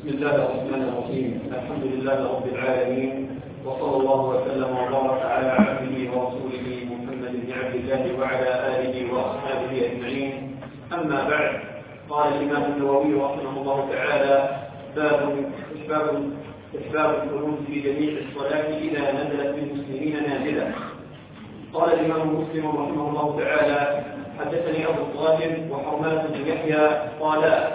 بسم الله الرحمن الرحيم. الحمد لله رب العالمين، وصلى الله وسلم وبارك على عبده ورسوله محمد بن عبد الله وعلى آله وأصحابه أجمعين. أما بعد، قال الإمام النووي رحمه الله تعالى: إحباب القنوت في جميع الصلاة إذا نزلت بالمسلمين نازلة. قال الإمام مسلم رحمه الله تعالى: حدثني أبو الطاهر وحرمات بن يحيى قال: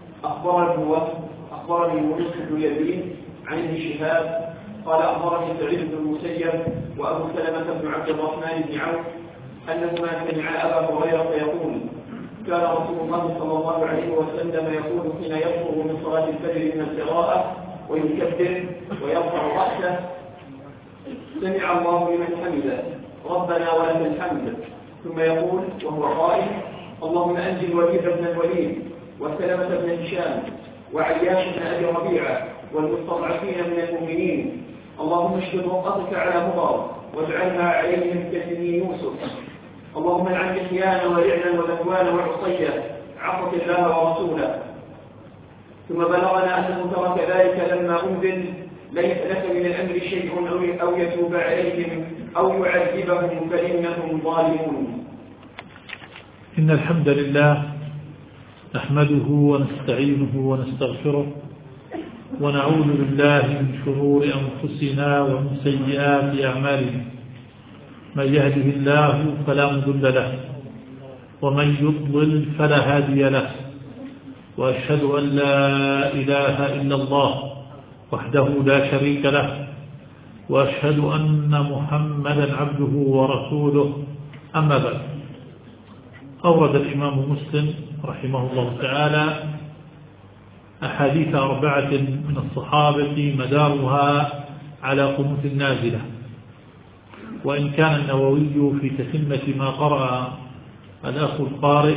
أخبرني يونس بن يزيد عن ابن شهاب قال: أخبرني سعيد بن المسيب وأبو سلمة بن عبد الرحمن بن عوف أنهما سمعا أبا هريرة يقول: كان رسول الله صلى الله عليه وسلم يقول حين يفرغ من صلاة الفجر من القراءة ويكبر ويرفع رأسه: سمع الله لمن حمده، ربنا ولك الحمد. ثم يقول وهو قائل: اللهم أنجِ الوليد بن الوليد وسلمة بن هشام وعياش بن أبي ربيعة والمستضعفين من المؤمنين، اللهم اشدد وطأتك على مضر واجعلها عليهم كسني يوسف، اللهم العن إحيانا ولعنا وذكوان وعصية، عصت الله ورسوله. ثم بلغنا أنه ترك ذلك لما أنزل: ليس لك من الأمر شيء أو يتوب عليهم أو يعذبهم فإنهم ظالمون. إن الحمد لله نحمده ونستعينه ونستغفره ونعوذ بالله من شرور أنفسنا ومن سيئات أعمالنا، من يهده الله فلا مضل له ومن يضلل فلا هادي له، وأشهد أن لا إله إلا الله وحده لا شريك له، وأشهد أن محمدا عبده ورسوله. أما بعد، أورد الإمام مسلم رحمه الله تعالى أحاديث 4 من الصحابة مدارها على قنوت النازلة، وإن كان النووي في تتمة ما قرأ الأخ القارئ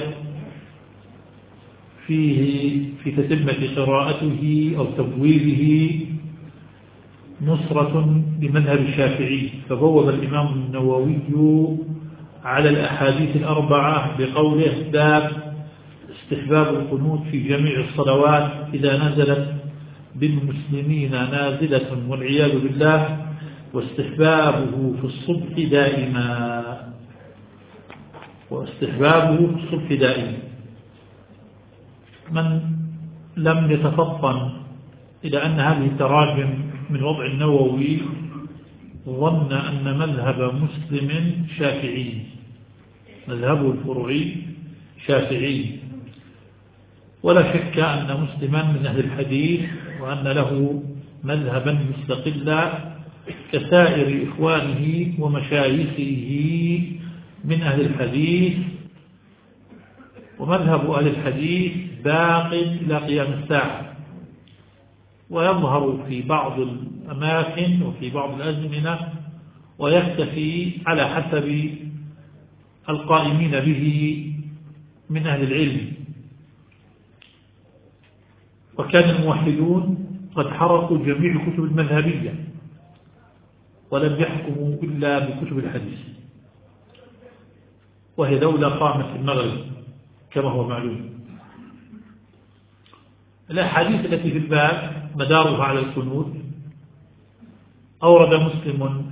فيه في تتمة قراءته أو تبويبه نصرة لمذهب الشافعي، فبوب الإمام النووي على الأحاديث 4 بقوله: باب استحباب القنوت في جميع الصلوات إذا نزلت بالمسلمين نازلة والعياذ بالله، واستحبابه في الصبح دائما. من لم يتفطن إلى أن هذه التراجم من وضع النووي ظن أن مذهب مسلم شافعي، مذهبه الفروعي شافعي، ولا شك أن مسلما من أهل الحديث وأن له مذهبا مستقلا كسائر إخوانه ومشايخه من أهل الحديث، ومذهب أهل الحديث باق إلى قيام الساعة، ويظهر في بعض الأماكن وفي بعض الأزمنة، ويختفي على حسب القائمين به من أهل العلم. وكان الموحدون قد حرقوا جميع الكتب المذهبية ولم يحكموا إلا بكتب الحديث، وهي دولة قامت في المغرب كما هو معلوم. الأحاديث التي في الباب مدارها على القنوت. أورد مسلم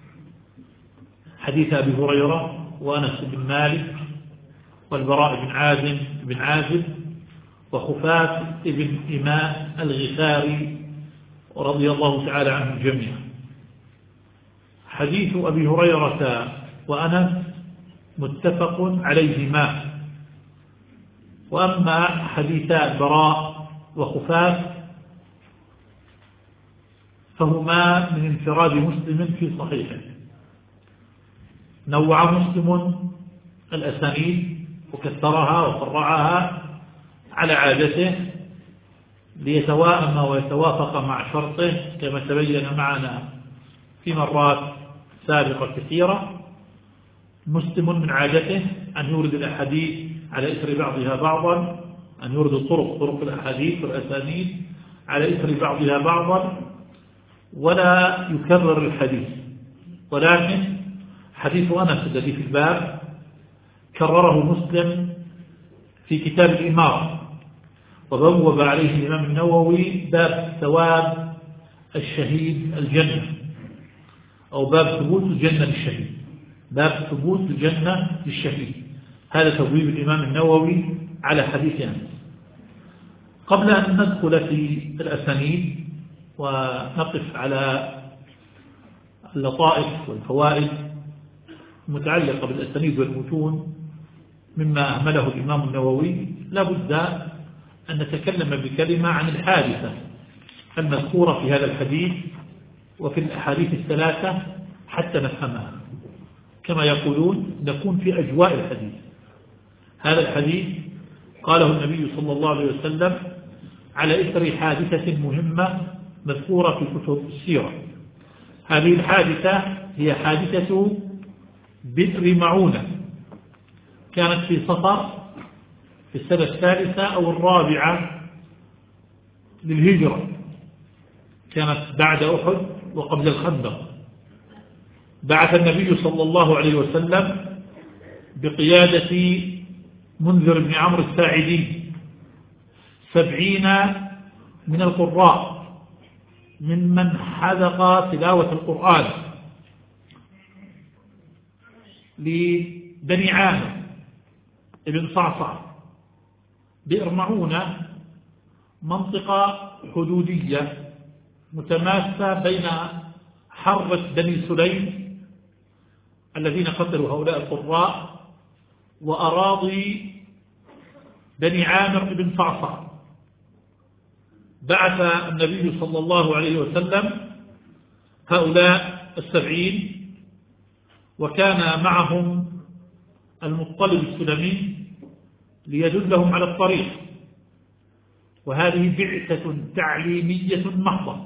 حديث أبي هريرة وأنس بن مالك والبراء بن عازب وخفاف بن إماء الغفاري رضي الله تعالى عنهم جميعا. حديث أبي هريرة وأنس متفق عليهما، وأما حديثا البراء وخفاف فهما من انفراد مسلم في صحيحه. نوع مسلم الأسانيد وكثرها وفرعها على عادته ليتوائم ويتوافق مع شرطه، كما تبين معنا في مرات سابقة كثيرة. مسلم من عادته أن يورد الأحاديث على إثر بعضها بعضا، أن يورد طرق الأحاديث والأسانيد على إثر بعضها بعضا، ولا يكرر الحديث. ولكن حديث أنس الذي في الباب كرره مسلم في كتاب الإمارة، وبوب عليه الإمام النووي باب ثواب الشهيد الجنة، أو باب ثبوت الجنة للشهيد، باب ثبوت الجنة للشهيد. هذا تبويب الإمام النووي على حديث أنس. قبل أن ندخل في الأسانيد ونقف على اللطائف والفوائد المتعلقة بالأسانيد والمتون مما أهمله الإمام النووي، لابد أن نتكلم بكلمة عن الحادثة المذكورة في هذا الحديث وفي الأحاديث الثلاثة حتى نفهمها. كما يقولون نكون في أجواء الحديث. هذا الحديث قاله النبي صلى الله عليه وسلم على إثر حادثة مهمة مذكورة في كتب السيرة. هذه الحادثة هي حادثة بئر معونة، كانت في صفر في السنة الثالثة أو الرابعة للهجرة، كانت بعد أحد وقبل الخندق. بعث النبي صلى الله عليه وسلم بقيادة منذر بن عمرو الساعدي 70 من القراء ممن حذق تلاوة القرآن لبني عامر ابن صعصع. بئر معونة منطقة حدودية متماسة بين حرة بني سليم الذين قتلوا هؤلاء القراء وأراضي بني عامر بن صعصع. بعث النبي صلى الله عليه وسلم هؤلاء 70، وكان معهم المطلب السلمي ليدلهم على الطريق. وهذه بعثة تعليمية محضة،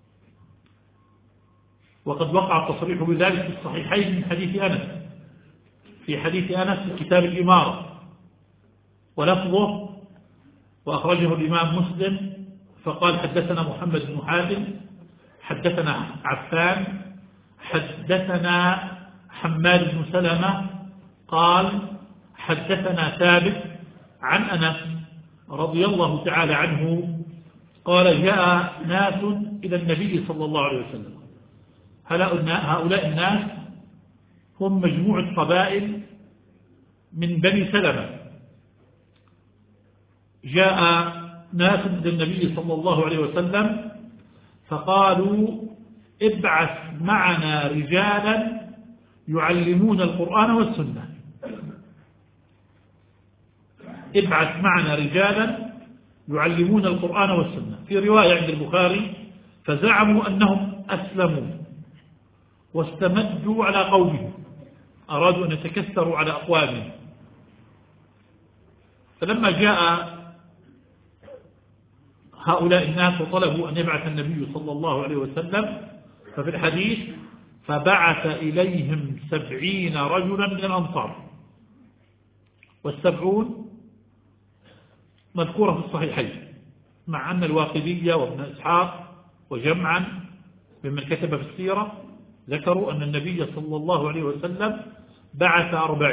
وقد وقع التصريح بذلك في الصحيحين من حديث أنس، في حديث أنس في كتاب الإمارة ولفظه وأخرجه الإمام مسلم، فقال حدثنا محمد بن حاتم حدثنا عفان حدثنا حماد بن سلمة قال حدثنا ثابت عن أنس رضي الله تعالى عنه قال جاء ناس إلى النبي صلى الله عليه وسلم. هؤلاء الناس هم مجموعة قبائل من بني سلمة. جاء ناس إلى النبي صلى الله عليه وسلم فقالوا ابعث معنا رجالا يعلمون القرآن والسنة، ابعث معنا رجالا يعلمون القرآن والسنة. في رواية عند البخاري فزعموا أنهم أسلموا واستمدوا على قومهم، أرادوا أن يتكثروا على أقوامهم. فلما جاء هؤلاء الناس وطلبوا أن يبعث النبي صلى الله عليه وسلم، ففي الحديث فبعث إليهم 70 رجلا من الأنصار، وال70 مذكورة في الصحيحين، مع أن الواقدية وابن إسحاق وجمعا ممن كتب في السيرة ذكروا أن النبي صلى الله عليه وسلم بعث 40،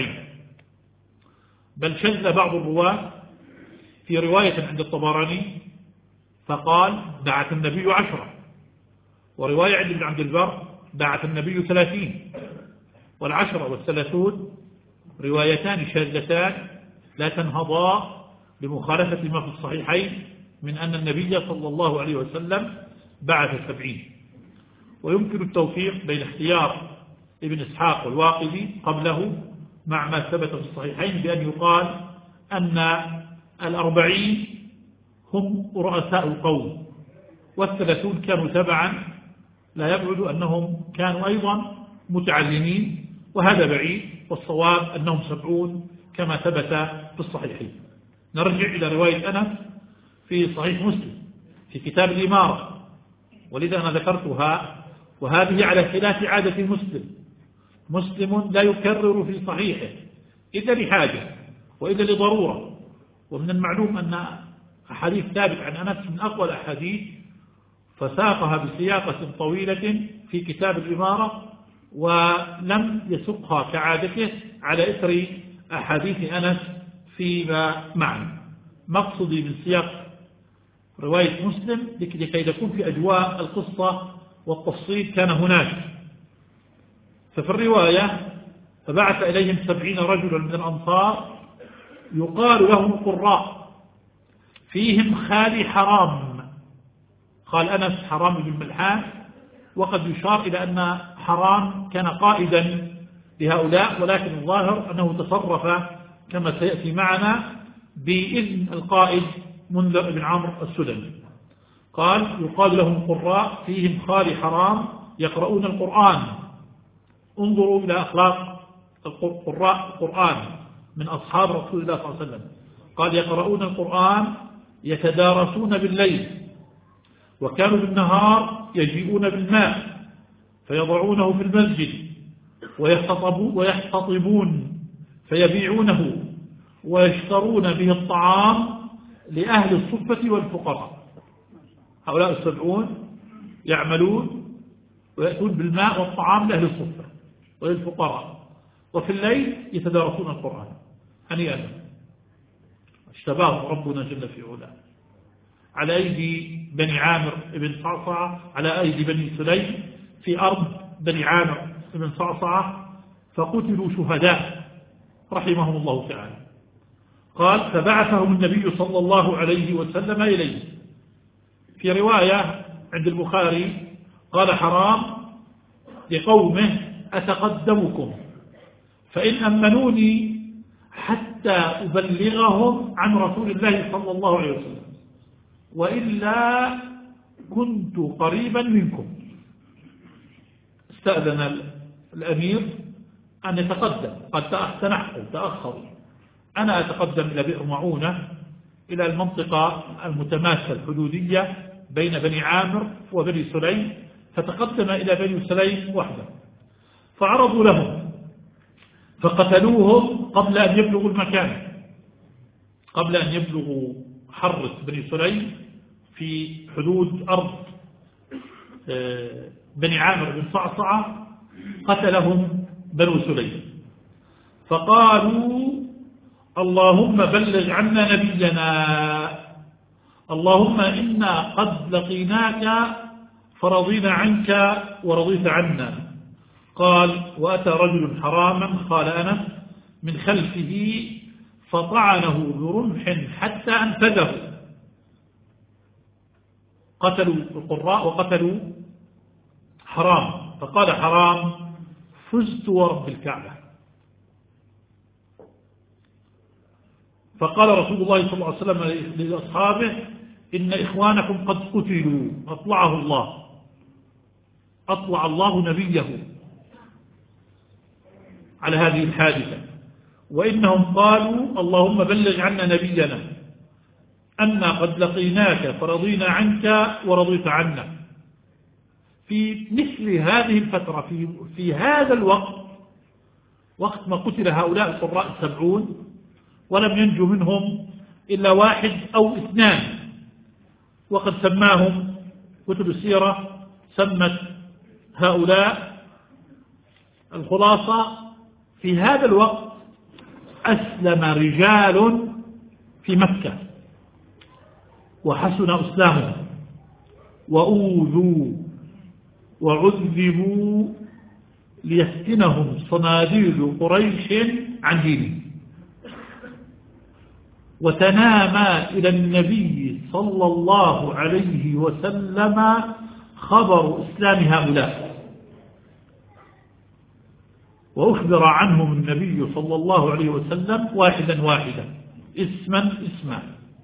بل شذ بعض الرواة في رواية عند الطبراني فقال بعث النبي 10، ورواية عند ابن عبد البر بعث النبي 30، والعشرة والثلاثون روايتان شاذتان لا تنهضا بمخالفة ما في الصحيحين من أن النبي صلى الله عليه وسلم بعث 70. ويمكن التوفيق بين اختيار ابن إسحاق والواقدي قبله مع ما ثبت في الصحيحين بأن يقال أن 40 هم رؤساء القوم، وال30 كانوا تبعا، لا يبعد أنهم كانوا أيضا متعلمين، وهذا بعيد، والصواب أنهم 70 كما ثبت في الصحيحين. نرجع إلى رواية أنس في صحيح مسلم في كتاب الإمارة، ولذا أنا ذكرتها، وهذه على خلاف عادة مسلم لا يكرر في صحيحه إلا لحاجة وإلا لضرورة. ومن المعلوم أن أحاديث ثابت عن أنس من أقوى الأحاديث، فساقها بسياقة طويلة في كتاب الإمارة ولم يسقها كعادته على إثر أحاديث أنس فيما معنى. مقصدي من سياق رواية مسلم لكي تكون في أجواء القصة والتفصيل كان هناك. ففي الرواية فبعث إليهم 70 رجلا من الأنصار يقال لهم قراء فيهم خالي حرام. قال أنس حرام بن ملحان، وقد يشار إلى أن حرام كان قائدا لهؤلاء، ولكن الظاهر أنه تصرف كما سيأتي معنا بإذن القائد منذر بن عمرو السلمي. قال يقال لهم قراء فيهم خالي حرام يقرؤون القرآن. انظروا إلى أخلاق القراء القرآن من أصحاب رسول الله صلى الله عليه وسلم. قال يقرؤون القرآن يتدارسون بالليل، وكانوا بالنهار يجيئون بالماء فيضعونه في المسجد ويحتطبون فيبيعونه ويشترون به الطعام لأهل الصفة والفقراء. هؤلاء 70 يعملون ويأتون بالماء والطعام لأهل الصفة وللفقراء، وفي الليل يتدارسون القرآن. هنيئا اشتباه ربنا جل في علاه على أيدي بني عامر بن صعصعة، على أيدي بني سليم في أرض بني عامر بن صعصعة، فقتلوا شهداء رحمهم الله تعالى. قال فبعثهم النبي صلى الله عليه وسلم إليه. في رواية عند البخاري قال حرام لقومه أتقدمكم فإن أمنوني حتى أبلغهم عن رسول الله صلى الله عليه وسلم، وإلا كنت قريبا منكم. استأذن الأمير أن يتقدم، قد تأخروا، أنا أتقدم إلى بئر معونة إلى المنطقة المتماسة الحدودية بين بني عامر وبني سليم، فتقدم إلى بني سليم وحده، فعرضوا لهم فقتلوهم قبل أن يبلغوا المكان، قبل أن يبلغوا حرة بني سليم في حدود أرض بني عامر بن صعصعة، قتلهم بنو سليم. فقالوا اللهم بلغ عنا نبينا، اللهم إنا قد لقيناك فرضينا عنك ورضيت عنا. قال وأتى رجل حراما، قال أنس، من خلفه فطعنه برمح حتى أنفذه. قتلوا القراء وقتلوا حرام، فقال حرام فزت ورب الكعبة. فقال رسول الله صلى الله عليه وسلم لأصحابه إن إخوانكم قد قتلوا، أطلع الله نبيه على هذه الحادثة، وإنهم قالوا اللهم بلغ عنا نبينا أنا قد لقيناك فرضينا عنك ورضيت عنا. في مثل هذه الفترة في هذا الوقت، وقت ما قتل هؤلاء القراء 70 ولم ينجو منهم إلا 1 أو 2، وقد سماهم كتب السيرة، سمت هؤلاء الخلاصة في هذا الوقت أسلم رجال في مكة وحسن إسلامهم، وأوذوا وعذبوا ليفتنهم صناديد قريش عن دينه. وتنامى إلى النبي صلى الله عليه وسلم خبر إسلام هؤلاء، وأخبر عنهم النبي صلى الله عليه وسلم واحدا واحدا، اسما.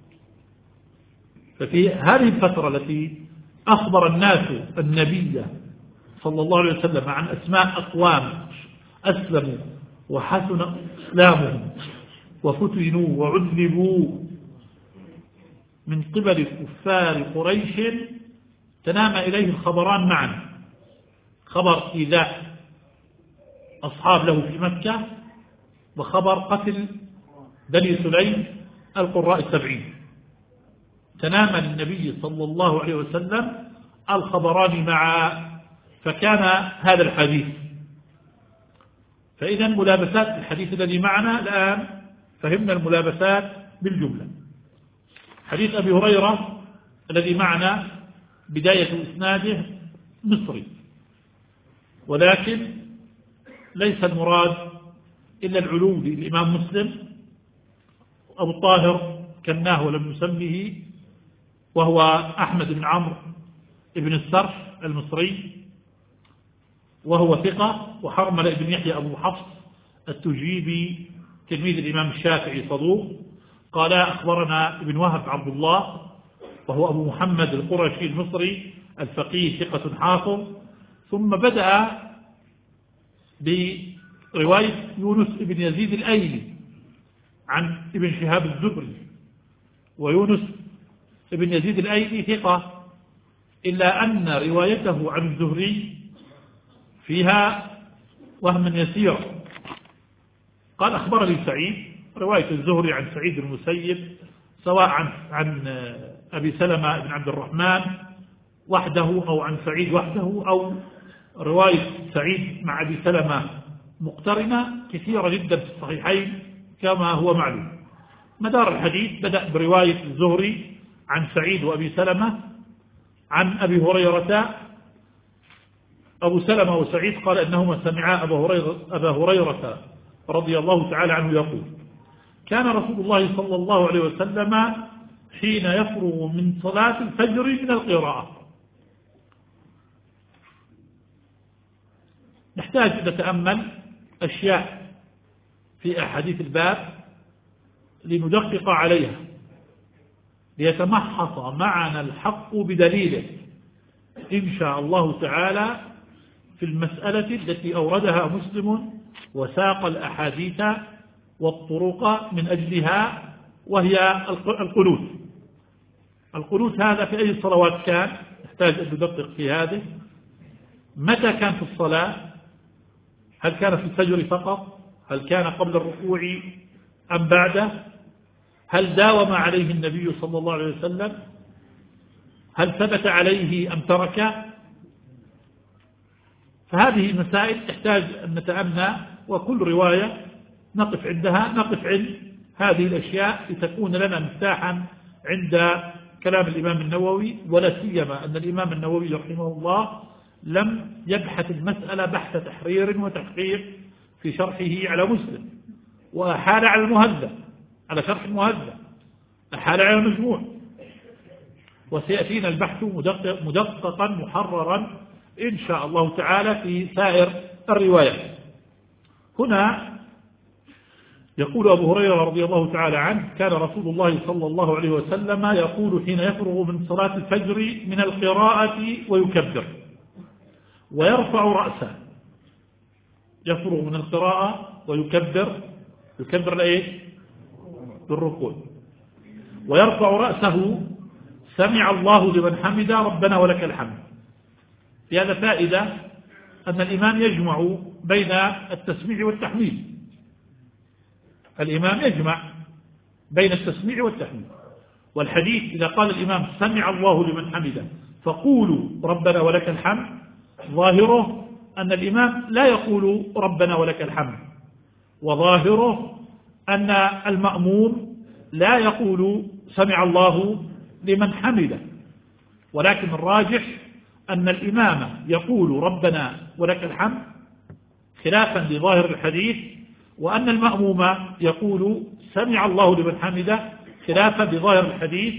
ففي هذه الفترة التي أخبر الناس النبي صلى الله عليه وسلم عن أسماء أقوام أسلموا وحسن إسلامهم وفتنوا وعذبوا من قبل كفار قريش، تنام إليه الخبران معا، خبر إيذاء أصحاب له في مكة، وخبر قتل بني سليم القراء 70. تنام النبي صلى الله عليه وسلم الخبران معا، فكان هذا الحديث. فإذا ملابسات الحديث الذي معنا الآن فهمنا الملابسات بالجملة. حديث أبي هريرة الذي معنا بداية إسناده مصري، ولكن ليس المراد إلا العلو للإمام مسلم. أبو الطاهر كناه ولم نسميه، وهو أحمد بن عمرو بن السرح المصري، وهو ثقة. وحرمل بن يحيى أبو حفص التجيبي تلميذ الإمام الشافعي صدوق. قال أخبرنا ابن وهب عبد الله وهو أبو محمد القرشي المصري الفقيه ثقة حافظ. ثم بدأ برواية يونس بن يزيد الأيلي عن ابن شهاب الزهري، ويونس بن يزيد الأيلي ثقة، إلا أن روايته عن الزهري فيها وهم يسير. قال أخبرني سعيد، رواية الزهري عن سعيد المسيب سواء عن أبي سلمة بن عبد الرحمن وحده أو عن سعيد وحده، أو رواية سعيد مع أبي سلمة مقترنة كثيرة جدا في الصحيحين كما هو معلوم. مدار الحديث بدأ برواية الزهري عن سعيد وأبي سلمة عن أبي هريرة. أبو سلمة وسعيد قال إنهما سمعا أبا هريرة رضي الله تعالى عنه يقول: كان رسول الله صلى الله عليه وسلم حين يفرغ من صلاة الفجر من القراءة. نحتاج نتأمل أشياء في أحاديث الباب لندقق عليها ليتمحص معنا الحق بدليله إن شاء الله تعالى في المسألة التي أوردها مسلم وساق الأحاديث والطرق من أجلها، وهي القنوت. القنوت هذا في أي الصلوات كان؟ نحتاج أن ندقق في هذه. متى كان في الصلاة؟ هل كان في الفجر فقط؟ هل كان قبل الركوع أم بعده؟ هل داوم عليه النبي صلى الله عليه وسلم؟ هل ثبت عليه أم ترك؟ فهذه المسائل تحتاج أن نتأمل، وكل رواية نقف عندها، نقف عند هذه الأشياء لتكون لنا مفتاحا عند كلام الإمام النووي. ولا سيما أن الإمام النووي رحمه الله لم يبحث المسألة بحث تحرير وتحقيق في شرحه على مسلم، وأحال على المهذب، على شرح المهذب، أحال على المجموع، وسيأتينا البحث مدققا محررا إن شاء الله تعالى في سائر الروايات. هنا يقول أبو هريرة رضي الله تعالى عنه: كان رسول الله صلى الله عليه وسلم يقول حين يفرغ من صلاة الفجر من القراءة ويكبر ويرفع رأسه. يفرغ من القراءة ويكبر، يكبر لإيش؟ بالركوع. ويرفع رأسه: سمع الله لمن حمد ربنا ولك الحمد. في هذا فائدة أن الإمام يجمع بين التسميع والتحميد. الإمام يجمع بين التسميع والتحميد. والحديث إذا قال الإمام سمع الله لمن حمده فقولوا ربنا ولك الحمد، ظاهره أن الإمام لا يقول ربنا ولك الحمد، وظاهره أن المأموم لا يقول سمع الله لمن حمده. ولكن الراجح أن الإمام يقول ربنا ولك الحمد خلافا لظاهر الحديث، وأن المأموم يقول سمع الله لمن حمده خلافا لظاهر الحديث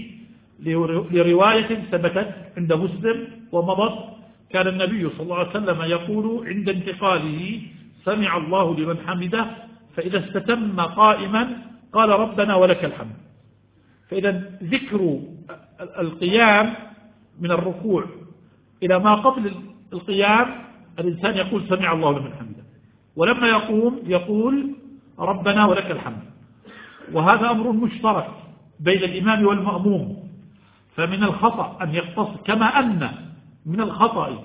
لرواية ثبتت عند مسلم ومضت. كان النبي صلى الله عليه وسلم يقول عند انتقاله سمع الله لمن حمده، فإذا استتم قائما قال ربنا ولك الحمد. فإذا ذكر القيام من الركوع إلى ما قبل القيام الإنسان يقول سمع الله لمن حمده، ولما يقوم يقول ربنا ولك الحمد. وهذا أمر مشترك بين الإمام والمأموم. فمن الخطأ أن يقتصر، كما أن من الخطأ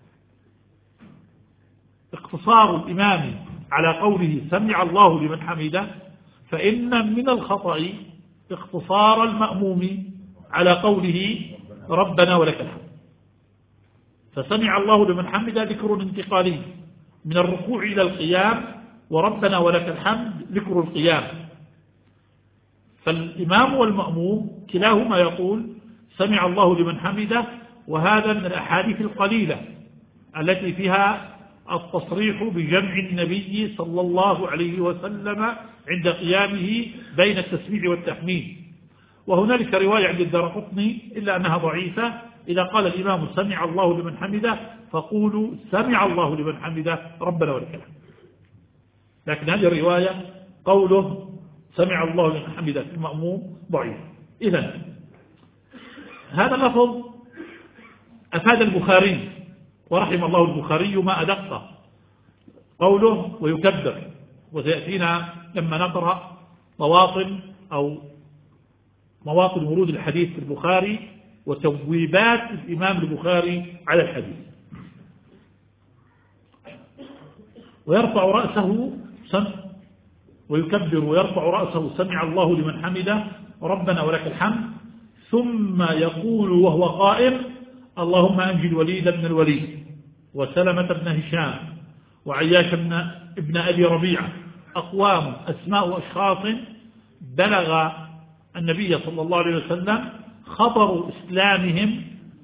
اقتصار الإمام على قوله سمع الله لمن حمده، فإن من الخطأ اقتصار المأموم على قوله ربنا ولك الحمد. فسمع الله لمن حمده ذكر انتقالي من الركوع إلى القيام، وربنا ولك الحمد ذكر القيام. فالإمام والمأموم كلاهما يقول سمع الله لمن حمده، وهذا من الأحاديث القليلة التي فيها التصريح بجمع النبي صلى الله عليه وسلم عند قيامه بين التسبيح والتحميد. وهنالك رواية عند الدارقطني إلا أنها ضعيفة، إذا قال الإمام سمع الله لمن حمده فقولوا سمع الله لمن حمده ربنا ولك الحمد. لكن هذه الرواية قوله سمع الله لمن حمده في المأموم ضعيف. إذن هذا اللفظ أفاد البخاري ورحم الله البخاري ما أدقه قوله ويكبر، وسيأتينا لما نقرأ مواطن ورود الحديث في البخاري وتبويبات الإمام البخاري على الحديث. ويرفع رأسه ويكبر ويرفع رأسه سمع الله لمن حمده ربنا ولك الحمد، ثم يقول وهو قائم اللهم أنجي الوليد بن الوليد وسلمة بن هشام وعياش ابن أبي ربيعة، أقوام أسماء أشخاص بلغ النبي صلى الله عليه وسلم خبر إسلامهم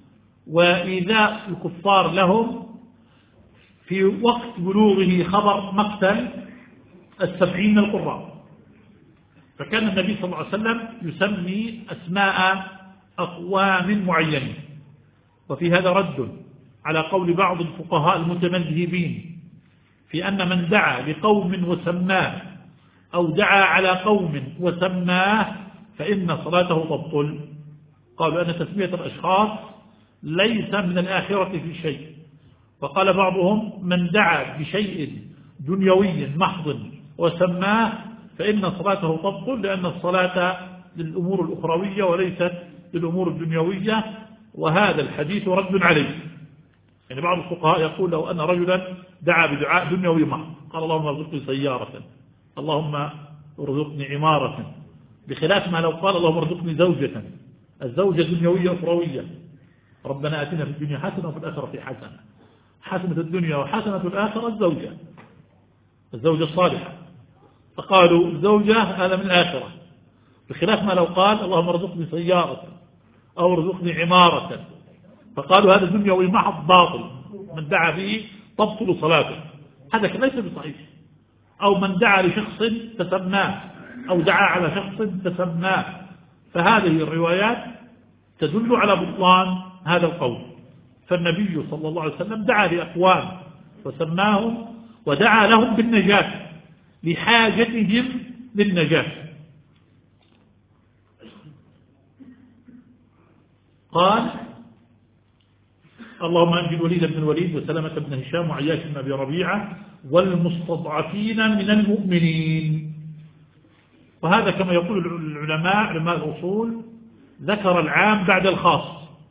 وإيذاء الكفار لهم في وقت بلوغه خبر مقتل 70 من القراء. فكان النبي صلى الله عليه وسلم يسمي أسماء أقوام معينين. وفي هذا رد على قول بعض الفقهاء المتمذهبين في أن من دعا لقوم وسماه أو دعا على قوم وسماه فإن صلاته تبطل. قالوا أن تسمية الأشخاص ليس من الآخرة في شيء. وقال بعضهم من دعا بشيء دنيوي محض وسماه فإن صلاته تبطل، لأن الصلاة للأمور الأخروية وليست للأمور الدنيوية. وهذا الحديث رد عليه. يعني بعض الفقهاء يقول لو أن رجلا دعا بدعاء دنيوي محض قال اللهم ارزقني سيارة، اللهم ارزقني عمارة، بخلاف ما لو قال اللهم ارزقني زوجة، الزوجة دنيوية أخروية، ربنا آتنا في الدنيا حسنة وفي الآخرة حسنة، حسنة الدنيا وحسنة الآخرة الزوجة الصالحة، فقالوا الزوجة هذا من الآخرة، بخلاف ما لو قال اللهم ارزقني سيارة أو ارزقني عمارة، فقالوا هذا دنيوي محض باطل، من دعا به تبطل صلاته، هذا ليس بصحيح. أو من دعا لشخص تسماه أو دعا على شخص تسماه، فهذه الروايات تدل على بطلان هذا القول. فالنبي صلى الله عليه وسلم دعا لأقوام وسماهم ودعا لهم بالنجاة لحاجتهم للنجاة. قال اللهم أنجي الوليد بن الوليد وسلمة بن هشام وعياش بن أبي ربيعة والمستضعفين من المؤمنين. وهذا كما يقول علماء الأصول ذكر العام بعد الخاص،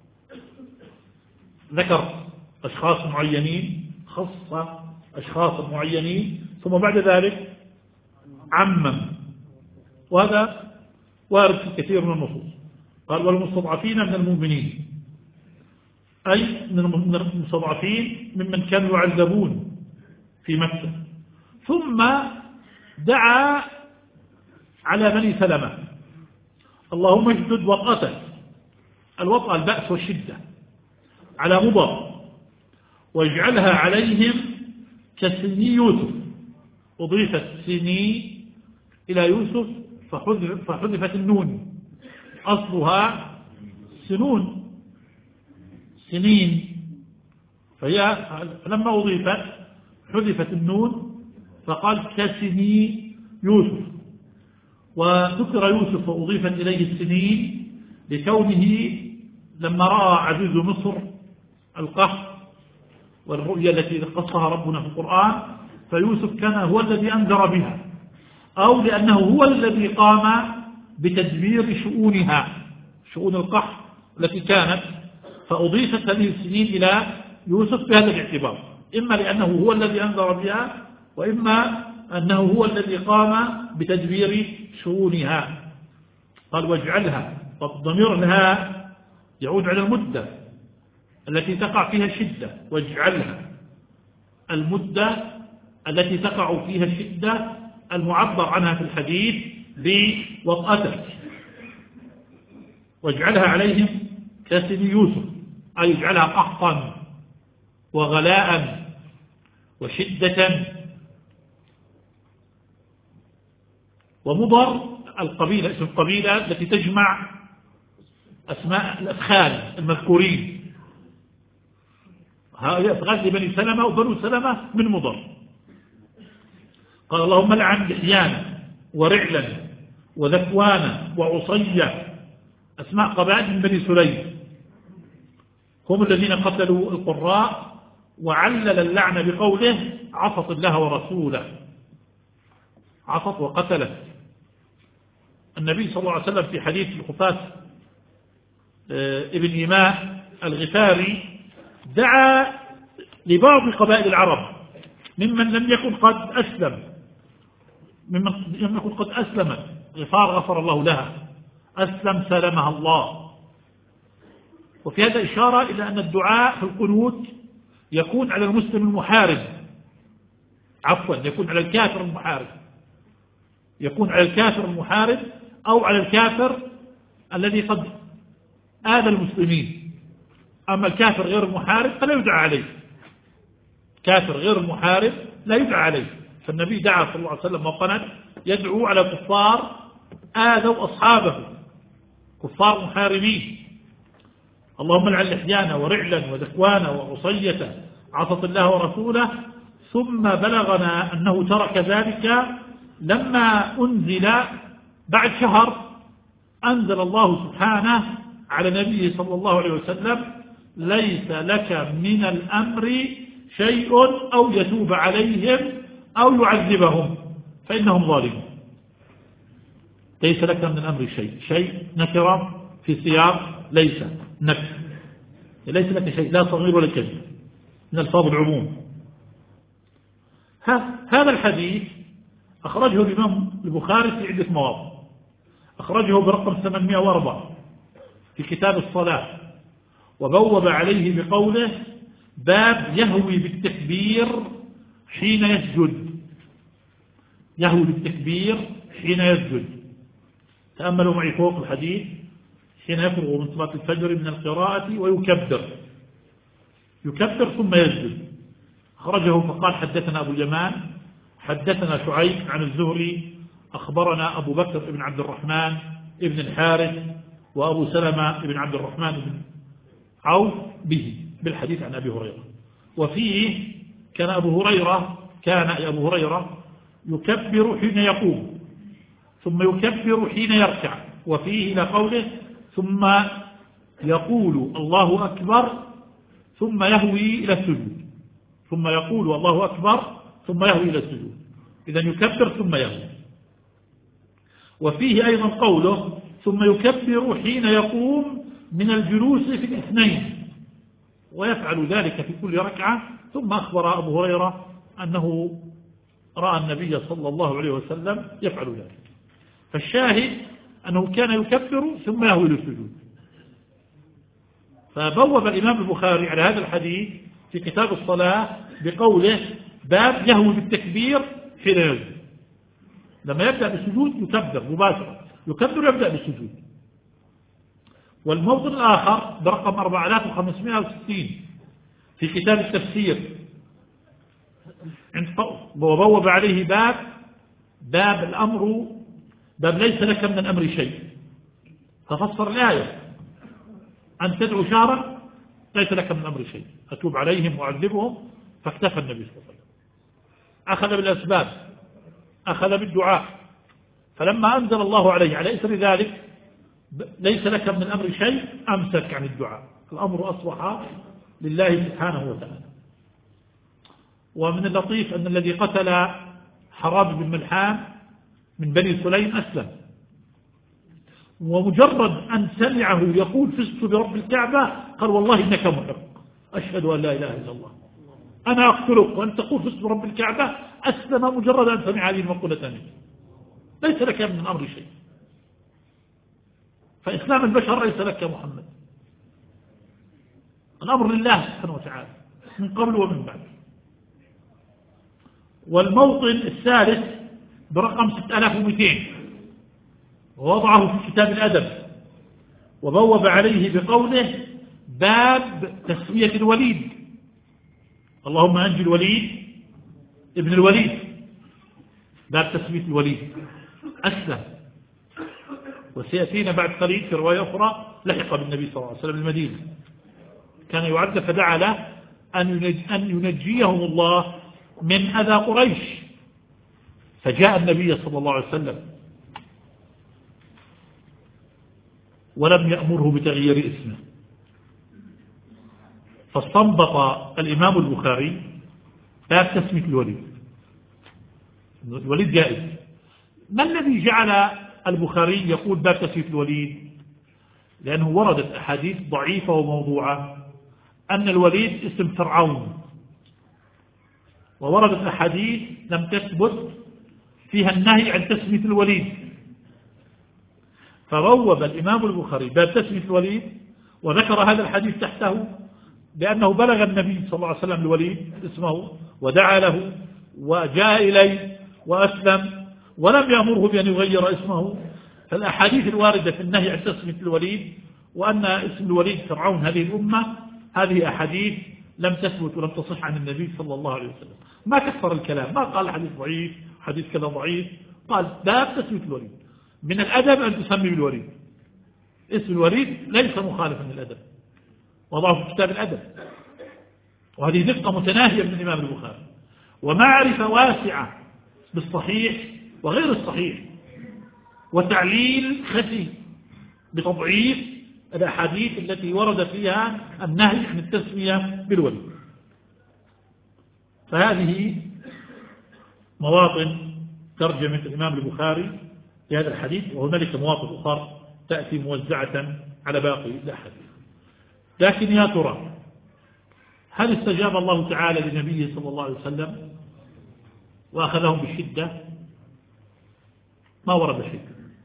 ذكر أشخاص معينين، خص أشخاص معينين، ثم بعد ذلك عمم. وهذا وارد في كثير من النصوص. قال والمستضعفين من المؤمنين، أي من المستضعفين ممن كانوا يعذبون في مكة. ثم دعا على بني سلمة اللهم اشدد وطأته، الوطأ البأس والشدة، على مضر واجعلها عليهم كسني يوسف، أضيفت سني إلى يوسف فحذفت النون، أصلها سنون سنين، فهي لما أضيفت حذفت النون فقال كسني يوسف. وذكر يوسف وأضيفت إليه السنين لكونه لما رأى عزيز مصر القحط والرؤيا التي قصها ربنا في القرآن، فيوسف كان هو الذي أنذر بها، أو لأنه هو الذي قام بتدبير شؤونها، شؤون القحط التي كانت، فأضيفت هذه السنين إلى يوسف بهذا الاعتبار، إما لأنه هو الذي أنذر بها، وإما أنه هو الذي قام بتدبير شؤونها. قال واجعلها، والضمير لها يعود على المدة التي تقع فيها الشدة، واجعلها المدة التي تقع فيها الشدة المعبر عنها في الحديث بوطأته، واجعلها عليهم كسن يوسف، أي يجعلها قحطا وغلاء وشدة. ومضر القبيلة، اسم القبيلة التي تجمع أسماء الأفخاذ المذكورين، هؤلاء أفخاذ لبني سلمة، وبنو سلمة من مضر. قال اللهم لعن لحيانا ورعلا وذكوانا وعصية، أسماء قبائل من بني سليم، هم الذين قتلوا القراء. وعلل اللعن بقوله عصت الله ورسوله، عصت وقتلت. النبي صلى الله عليه وسلم في حديث الخفاف ابن إيماء الغفاري دعا لبعض قبائل العرب ممن لم يكن قد أسلم، غفار غفر الله لها، أسلم سلمها الله. وفي هذا إشارة إلى أن الدعاء في القنوت يكون على المسلم المحارب، يكون على الكافر المحارب، يكون على الكافر المحارب أو على الكافر الذي قد آذى المسلمين. أما الكافر غير المحارب فلا يدعى عليه، كافر غير المحارب لا يدعى عليه. فالنبي دعا صلى الله عليه وسلم وقنت يدعو على كفار آذوا أصحابه، كفار محاربين. اللهم لعن لحيانا ورعلا وذكوانا وعصية، عصت الله ورسوله. ثم بلغنا أنه ترك ذلك لما أنزل بعد شهر، أنزل الله سبحانه على نبيه صلى الله عليه وسلم ليس لك من الأمر شيء أو يتوب عليهم أو يعذبهم فإنهم ظالمون. ليس لك من الأمر شيء نكرة في سياق ليس نكر، ليس لك شيء، لا صغير ولا كبير، من الفاظ العموم. هذا الحديث أخرجه الإمام البخاري في عدة مواضع، أخرجه برقم 804 في كتاب الصلاة، وبوب عليه بقوله باب يهوي بالتكبير حين يسجد، يهوي بالتكبير حين يسجد. تأملوا معي فوق الحديث: حين يفرغ من صلاة الفجر من القراءة ويكبر، يكبر ثم يسجد. أخرجه فقال حدثنا أبو اليمان حدثنا شعيب عن الزهري أخبرنا أبو بكر بن عبد الرحمن بن الحارث وأبو سلمة بن عبد الرحمن بن عوف به بالحديث عن أبي هريرة. وفيه كان أبو هريرة يكبر حين يقوم ثم يكبر حين يركع. وفيه إلى قوله ثم يقول الله أكبر ثم يهوي إلى السجود، ثم يقول الله أكبر ثم يهوي إلى السجود، إذن يكبر ثم يهوي. وفيه أيضا قوله ثم يكبر حين يقوم من الجلوس في الاثنين، ويفعل ذلك في كل ركعة. ثم أخبر أبو هريرة أنه رأى النبي صلى الله عليه وسلم يفعل ذلك. فالشاهد أنه كان يكبر ثم يهوي للسجود. فبوب الإمام البخاري على هذا الحديث في كتاب الصلاة بقوله باب يهوي بالتكبير حين يسجد. لما يبدأ بالسجود يكبر مباشرة، يكبر يبدأ بالسجود. والموضع الآخر برقم 4560 في كتاب التفسير وبوب عليه باب الأمر، باب ليس لك من الأمر شيء. ففسر الآية أن تدعو شهرا ليس لك من الأمر شيء، أتوب عليهم وأعذبهم. فاكتفى النبي صلى الله عليه وسلم، أخذ بالأسباب، أخذ بالدعاء. فلما أنزل الله عليه على إثر ذلك ليس لك من الأمر شيء أمسك عن الدعاء، الأمر أصبح لله سبحانه وتعالى. ومن اللطيف أن الذي قتل حرام بن ملحان من بني سليم أسلم، ومجرد أن سمعه يقول فزت برب الكعبة قال والله إنك محق، أشهد أن لا إله إلا الله، أنا أقتلك وأن تقول فزت برب الكعبة. أسلم مجرد أن سمع هذه المقولة منه. ليس لك من الأمر شيء، فإسلام البشر ليس لك يا محمد، الأمر لله سبحانه وتعالى من قبل ومن بعد. والموطن الثالث برقم 6200 ووضعه في كتاب الأدب وبوب عليه بقوله باب تسمية الوليد، اللهم أنجي الوليد ابن الوليد، باب تسمية الوليد أسلم، وسيأتينا بعد قليل في رواية أخرى لحق بالنبي صلى الله عليه وسلم المدينة، كان يعد فدعا له أن ينجيهم الله من أذى قريش، فجاء النبي صلى الله عليه وسلم ولم يأمره بتغيير اسمه، فاستنبط الإمام البخاري باب تسمية الوليد، الوليد جائز. ما الذي جعل البخاري يقول باب تسمية الوليد؟ لأنه وردت أحاديث ضعيفة وموضوعة أن الوليد اسم فرعون، ووردت أحاديث لم تثبت فيها النهي عن تسمية الوليد، فبوب الإمام البخاري باب تسمية الوليد وذكر هذا الحديث تحته بأنه بلغ النبي صلى الله عليه وسلم الوليد اسمه ودعا له وجاء إليه وأسلم ولم يأمره بأن يغير اسمه. فالأحاديث الواردة في النهي عن تسمية الوليد وأن اسم الوليد فرعون هذه الأمة، هذه أحاديث لم تثبت ولم تصح عن النبي صلى الله عليه وسلم. ما كثر الكلام، ما قال حديث ضعيف حديث كذا ضعيف، قال باب تسمية الوليد. من الأدب أن تسمي بالوليد، اسم الوليد ليس مخالفا للأدب، وضعه في كتاب الأدب، وهذه دقة متناهية من الإمام البخاري، ومعرفة واسعة بالصحيح وغير الصحيح، وتعليل خفي بتضعيف الأحاديث التي ورد فيها النهي عن التسمية بالوليد. فهذه مواطن ترجمة الإمام البخاري لهذا الحديث، وهنالك مواطن أخرى تأتي موزعة على باقي الأحاديث. لكن يا ترى هل استجاب الله تعالى لنبيه صلى الله عليه وسلم وأخذهم بالشدة؟ ما ورد شيء،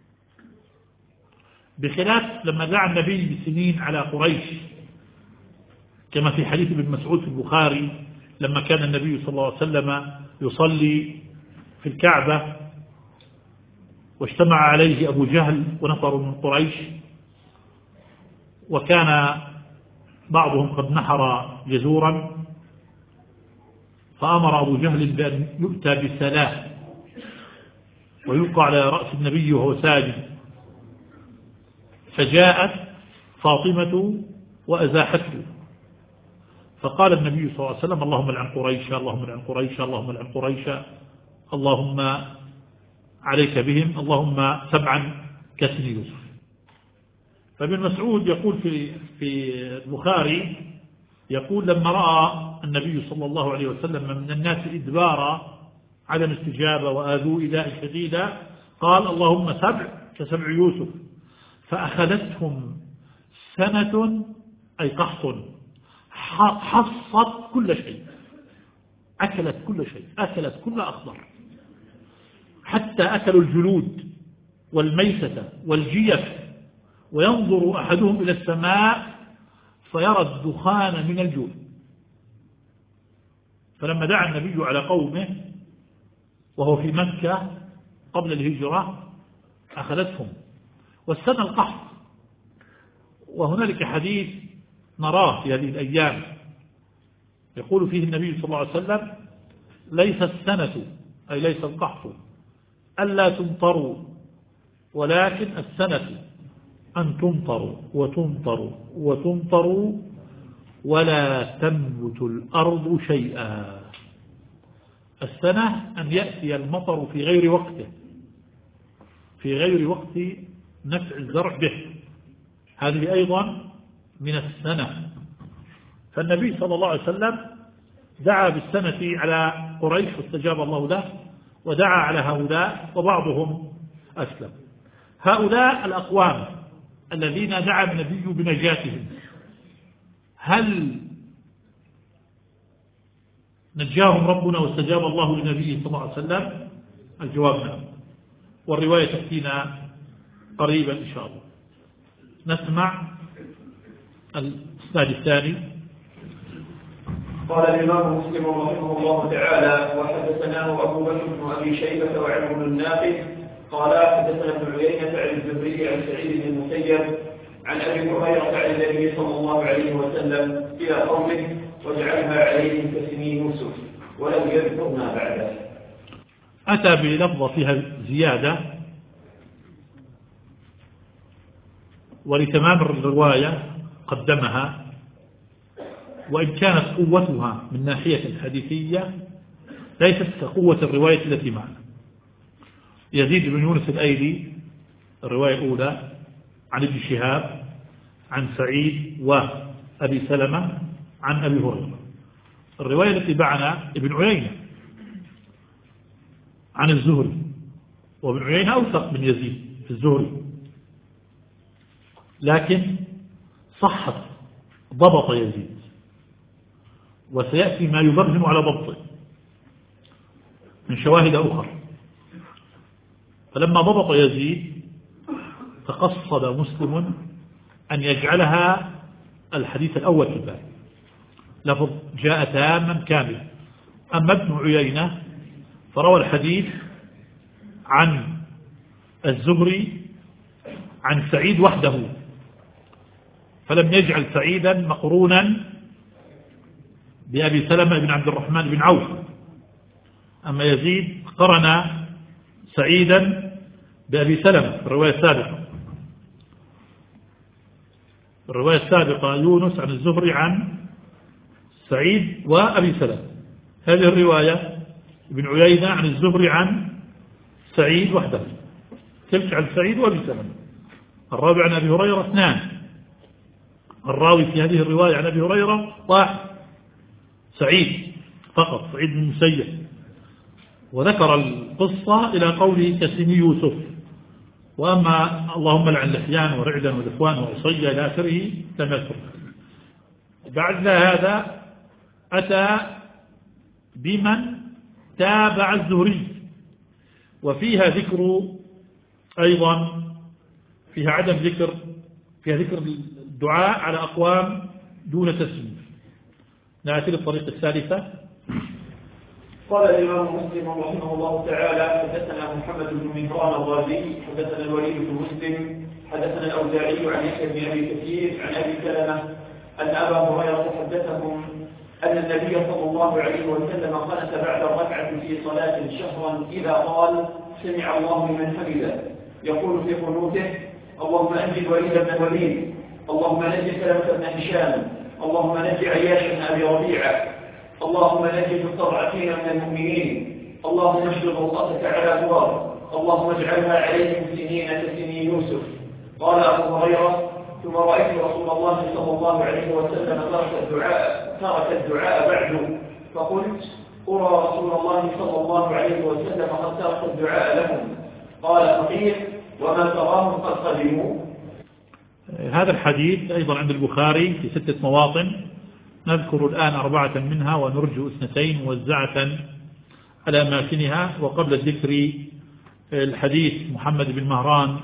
بخلاف لما دعا النبي بسنين على قريش، كما في حديث ابن مسعود في البخاري لما كان النبي صلى الله عليه وسلم يصلي في الكعبة واجتمع عليه أبو جهل ونفر من قريش، وكان بعضهم قد نحر جزورا، فأمر أبو جهل بأن يؤتى بسلاح ويلقى على رأس النبي وهو ساجد، فجاءت فاطمة وأزاحته، فقال النبي صلى الله عليه وسلم اللهم لعن قريش اللهم لعن قريش اللهم لعن قريش اللهم عليك بهم اللهم سبعا كسر يوسف. فابن مسعود يقول في البخاري يقول لما رأى النبي صلى الله عليه وسلم من الناس إدبارا عدم استجابة وآذوا إيذاء شديدا قال اللهم سبع كسبع يوسف، فأخذتهم سنة أي قحط حصت كل شيء، أكلت كل شيء، أكلت كل أخضر، حتى أكلوا الجلود والميتة والجيف، وينظر أحدهم إلى السماء فيرى الدخان من الجوع. فلما دعا النبي على قومه وهو في مكة قبل الهجرة أخذتهم، والسنة القحط. وهنالك حديث نراه في هذه الأيام يقول فيه النبي صلى الله عليه وسلم ليس السنة أي ليس القحط ألا تمطروا، ولكن السنة أن تمطروا وتمطروا وتمطروا ولا تنبت الأرض شيئا. السنة أن يأتي المطر في غير وقته، في غير وقت نفع الزرع به، هذه أيضا من السنة. فالنبي صلى الله عليه وسلم دعا بالسنة على قريش واستجاب الله له، ودعا على هؤلاء وبعضهم أسلم. هؤلاء الأقوام الذين دعا النبي بنجاتهم هل نجاهم ربنا واستجاب الله لنبيه صلى الله عليه وسلم؟ الجواب نعم، والرواية تأتينا قريبا إن شاء الله. نسمع الإسناد الثاني. قال الإمام مسلم رحمه الله تعالى وحدثناه أبو بكر بن أبي شيبة وعمر بن الناقد قال حدثنا ابن عيينة عن الزهري عن سعيد بن المسيب عن أبي هريرة عن النبي صلى الله عليه وسلم إلى قوله واجعلها عليهم كسنين يوسف ولم يذكر ما بعده. أتى بلفظة فيها زيادة، ولتمام الرواية قدمها، وإن كانت قوتها من ناحية الحديثية ليست كقوة الرواية التي معنا. يزيد بن يونس الأيلي الرواية الأولى عن ابن شهاب عن سعيد وأبي سلمة عن أبي هريرة. الرواية التي معنا ابن عيينة عن الزهري، وابن عيينة أوثق من يزيد في الزهري، لكن صحت ضبط يزيد، وسيأتي ما يبرهن على ضبطه من شواهد أخرى. فلما ضبط يزيد تقصد مسلم أن يجعلها الحديث الأول في الباب، لفظ جاء تاما كاملا. أما ابن عيينة فروى الحديث عن الزهري عن سعيد وحده، فلم يجعل سعيدا مقرونا بأبي سلمة بن عبد الرحمن بن عوف. أما يزيد قرن سعيدا بأبي سلمة في الرواية السابقة. الرواية السابقة يونس عن الزهري عن سعيد وأبي سلمة. هذه الرواية ابن عيينة عن الزهري عن سعيد وحده، تلك عن سعيد وأبي سلمة. الرابع عن أبي هريرة اثنان، الراوي في هذه الرواية عن أبي هريرة واحد سعيد فقط، سعيد بن المسيب، وذكر القصة إلى قوله كسن يوسف. وأما اللهم لعن لحيان ورعدا ودفوان وعصي إلى آخره لم يذكر. بعد هذا أتى بمن تابع الزهري، وفيها ذكر أيضا، فيها عدم ذكر، فيها ذكر الدعاء على أقوام دون تسمية. نأتي للطريقة الثالثة. قال الإمام مسلم رحمه الله تعالى حدثنا محمد بن مهران الرازي حدثنا الوليد بن مسلم حدثنا الأوزاعي عن يحيى بن أبي كثير عن أبي سلمة أن أبا هريرة حدثهم أن النبي صلى الله عليه وسلم قنت بعد الركعة في صلاة شهرا إذا قال سمع الله لمن حمده، يقول في قنوته اللهم أنجِ الوليد بن الوليد، اللهم نجِ سلمة بن هشام، اللهم نجِ عياش بن أبي ربيعة، اللهم نجِ المستضعفين من المؤمنين، اللهم اشدد رؤوسك على تراب، اللهم اجعلها عليهم سنين كسنين يوسف. قال أبو هريرة ثم رأيت رسول الله صلى الله عليه وسلم ترك الدعاء بعد، فقلت أرى رسول الله صلى الله عليه وسلم قد ترك الدعاء لهم. قال فقيل وما تراهم قد قدموا. هذا الحديث أيضا عند البخاري في 6 مواطن، نذكر الآن 4 منها ونرجو 2 موزعة على أماكنها. وقبل الذكر الحديث محمد بن مهران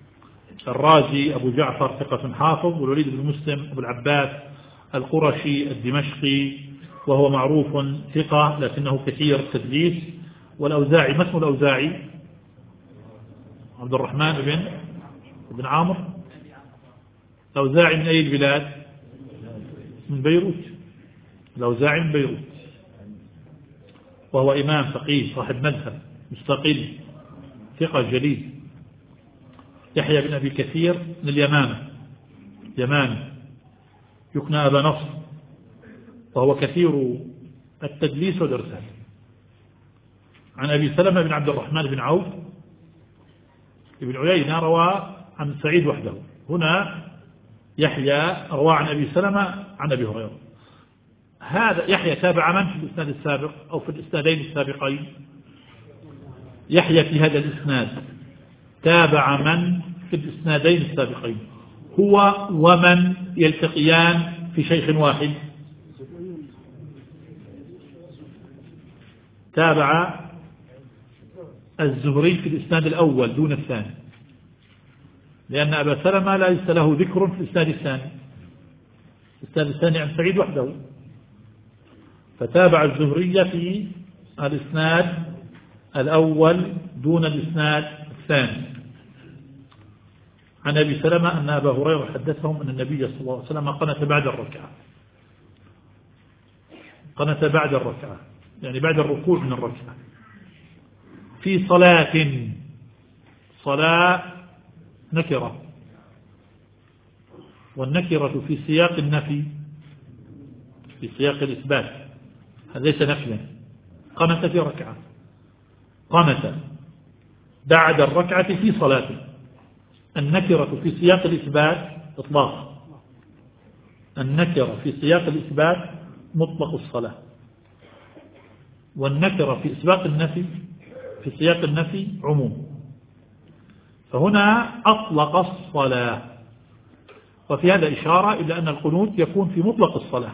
الرازي أبو جعفر ثقة حافظ، والوليد بن مسلم أبو العباس القرشي الدمشقي وهو معروف ثقة لكنه كثير التدليس. والأوزاعي، ما اسمه الأوزاعي؟ عبد الرحمن بن عامر. الأوزاعي من أي البلاد؟ من بيروت. الأوزاعي من بيروت، وهو إمام فقيه صاحب مذهب مستقل ثقة جليل. يحيى بن أبي كثير من اليمامة، يمامي يكنى أبا نصر، وهو كثير التدليس والإرسال. عن أبي سلمة بن عبد الرحمن بن عوف ابن عيينة روى عن سعيد وحده. هنا يحيى روى عن أبي سلمة عن أبي هريرة. هذا يحيى تابع من في الإسناد السابق أو في الإسنادين السابقين؟ يحيى في هذا الإسناد تابع من في الإسنادين السابقين؟ هو ومن يلتقيان في شيخ واحد؟ تابع الزهري في الإسناد الأول دون الثاني، لأن أبا سلمة لا ليس له ذكر في الإسناد الثاني. الإسناد الثاني عن سعيد وحده، فتابع الزهري في الإسناد الأول دون الإسناد الثاني. عن أبي سلمة أن أبا هريرة حدثهم أن النبي صلى الله عليه وسلم قنت بعد الركعة، قنت بعد الركعة يعني بعد الركوع من الركعة في صلاة نكرة، والنكرة في سياق النفي في سياق الإثبات، هذا ليس نفيا. قنت في ركعة، قنت بعد الركعة في صلاة. النكرة في سياق الإثبات إطلاق، النكرة في سياق الإثبات مطلق الصلاة، والنكرة في سياق النفي في سياق النفي عموم. فهنا أطلق الصلاة، وفي هذا إشارة إلى أن القنوت يكون في مطلق الصلاة،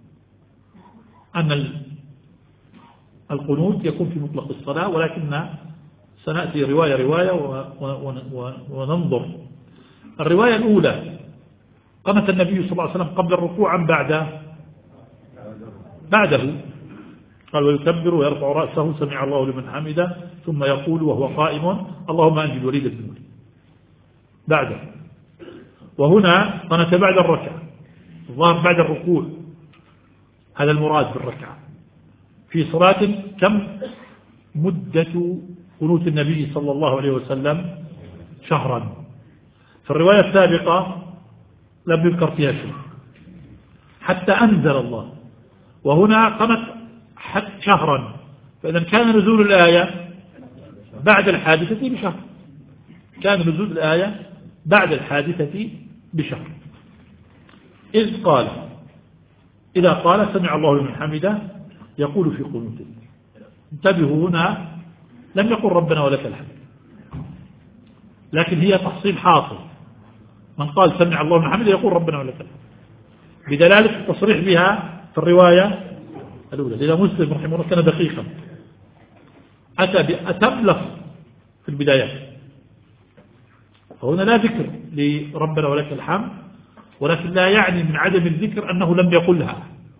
أن القنوت يكون في مطلق الصلاة، ولكن سنأتي رواية وننظر. الرواية الأولى قنت النبي صلى الله عليه وسلم قبل الركوع أم بعده؟ قال ويكبر ويرفع رأسه سمع الله لمن حمده ثم يقول وهو قائم اللهم أنجي الوليد بن الوليد بعده. وهنا قنت بعد الركعة، الظاهر بعد الركوع، هذا المراد بالركعة في صلاة. كم مدة قنوت النبي صلى الله عليه وسلم؟ شهرا. في الرواية السابقة لم يذكر فيها شيء حتى أنزل الله، وهنا قنت شهرا، فإذا كان نزول الآية بعد الحادثة بشهر، كان نزول الآية بعد الحادثة بشهر. إذا قال سمع الله لمن حمده يقول في قنوته. انتبهوا، هنا لم يقل ربنا ولك الحمد، لكن هي تحصيل حاصل. من قال سمع الله لمن حمده يقول ربنا ولك الحمد، بدلالة التصريح بها في الرواية الأولى. لذا مسلم رحمه الله كان دقيقا، أتى بأتم لفظ في البدايات، فهنا لا ذكر لربنا ولك الحمد، ولكن لا يعني من عدم الذكر أنه لم يقلها،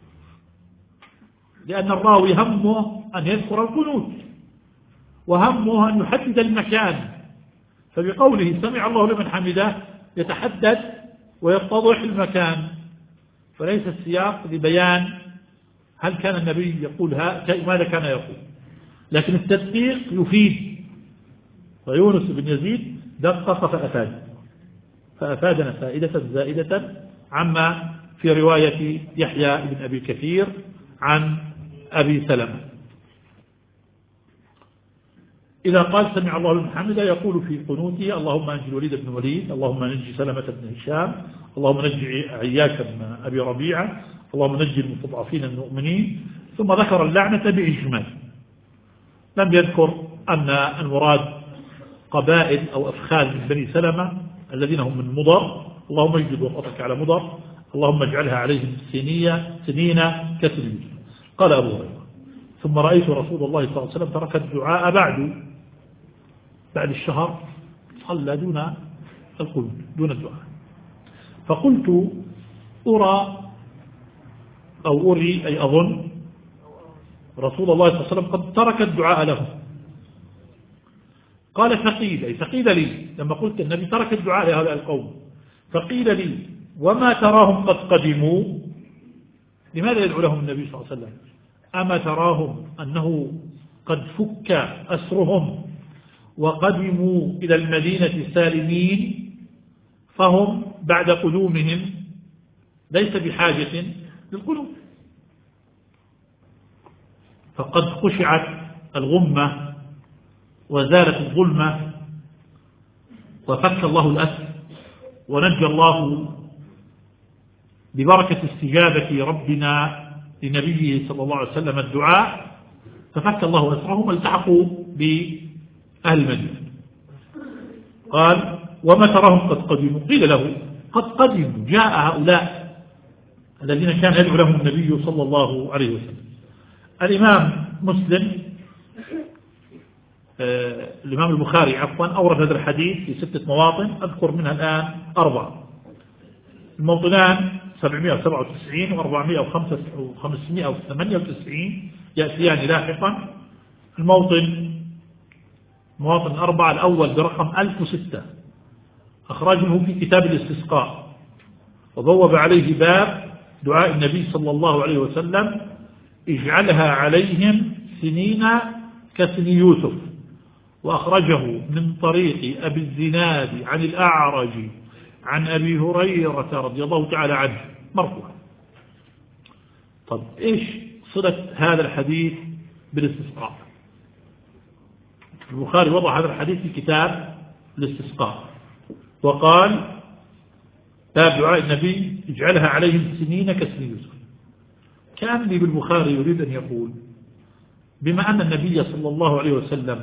لأن الراوي همه أن يذكر القنوت وهمه أن يحدد المكان، فبقوله سمع الله لمن حمده يتحدد ويتضح المكان، فليس السياق لبيان هل كان النبي يقول ماذا كان يقول، لكن التدقيق يفيد. ويونس بن يزيد دقق فأفادنا فائدة زائدة عما في رواية يحيى بن أبي كثير عن أبي سلمة. إذا قال سمع الله لمن حمده يقول في قنوته اللهم أنجي الوليد بن الوليد، اللهم نجي سلمة بن هشام، اللهم نجي عياش بن أبي ربيعة، اللهم نجي المستضعفين المؤمنين، ثم ذكر اللعنة بإجمال، لم يذكر أن المراد قبائل أو أفخاذ من بني سلمة الذين هم من مضر، اللهم اجد وطأتك على مضر، اللهم اجعلها عليهم سنين كسنين. قال أبو هريرة ثم رأيت رسول الله صلى الله عليه وسلم ترك الدعاء بعد الشهر، صلى دون القنوت دون الدعاء. فقلت أري أي أظن رسول الله صلى الله عليه وسلم قد ترك الدعاء له. قال فقيل لي لما قلت النبي ترك الدعاء لهذا القوم، فقيل لي وما تراهم قد قدموا؟ لماذا يدعو لهم النبي صلى الله عليه وسلم؟ أما تراهم أنه قد فك أسرهم وقدموا إلى المدينة سالمين، فهم بعد قدومهم ليس بحاجة للقلوب، فقد خشعت الغمة وزالت الظلمة وفك الله الأسر ونجى الله ببركة استجابة ربنا لنبيه صلى الله عليه وسلم الدعاء، ففك الله أسرهم والتحقوا بأهل المدينة. قال وما تراهم قد قدموا؟ قيل له قد قدموا، جاء هؤلاء الذين كان يدعو لهم النبي صلى الله عليه وسلم. الإمام الإمام البخاري أورد هذا الحديث في 6 مواطن، أذكر منها الآن 4. الموطنان 797 و598 يأتيان لاحقا. مواطن 4 الأول برقم 1006 أخرجه في كتاب الاستسقاء، وبوب عليه باب دعاء النبي صلى الله عليه وسلم: اجعلها عليهم سنين كسن يوسف. وأخرجه من طريق أبي الزناد عن الأعرج عن أبي هريرة رضي الله تعالى عنه مرفوعا. طب إيش صلة هذا الحديث بالاستسقاء؟ البخاري وضع هذا الحديث في كتاب الاستسقاء وقال: باب دعاء النبي اجعلها عليهم سنين كسن يوسف. كان بالبخاري يريد أن يقول بما أن النبي صلى الله عليه وسلم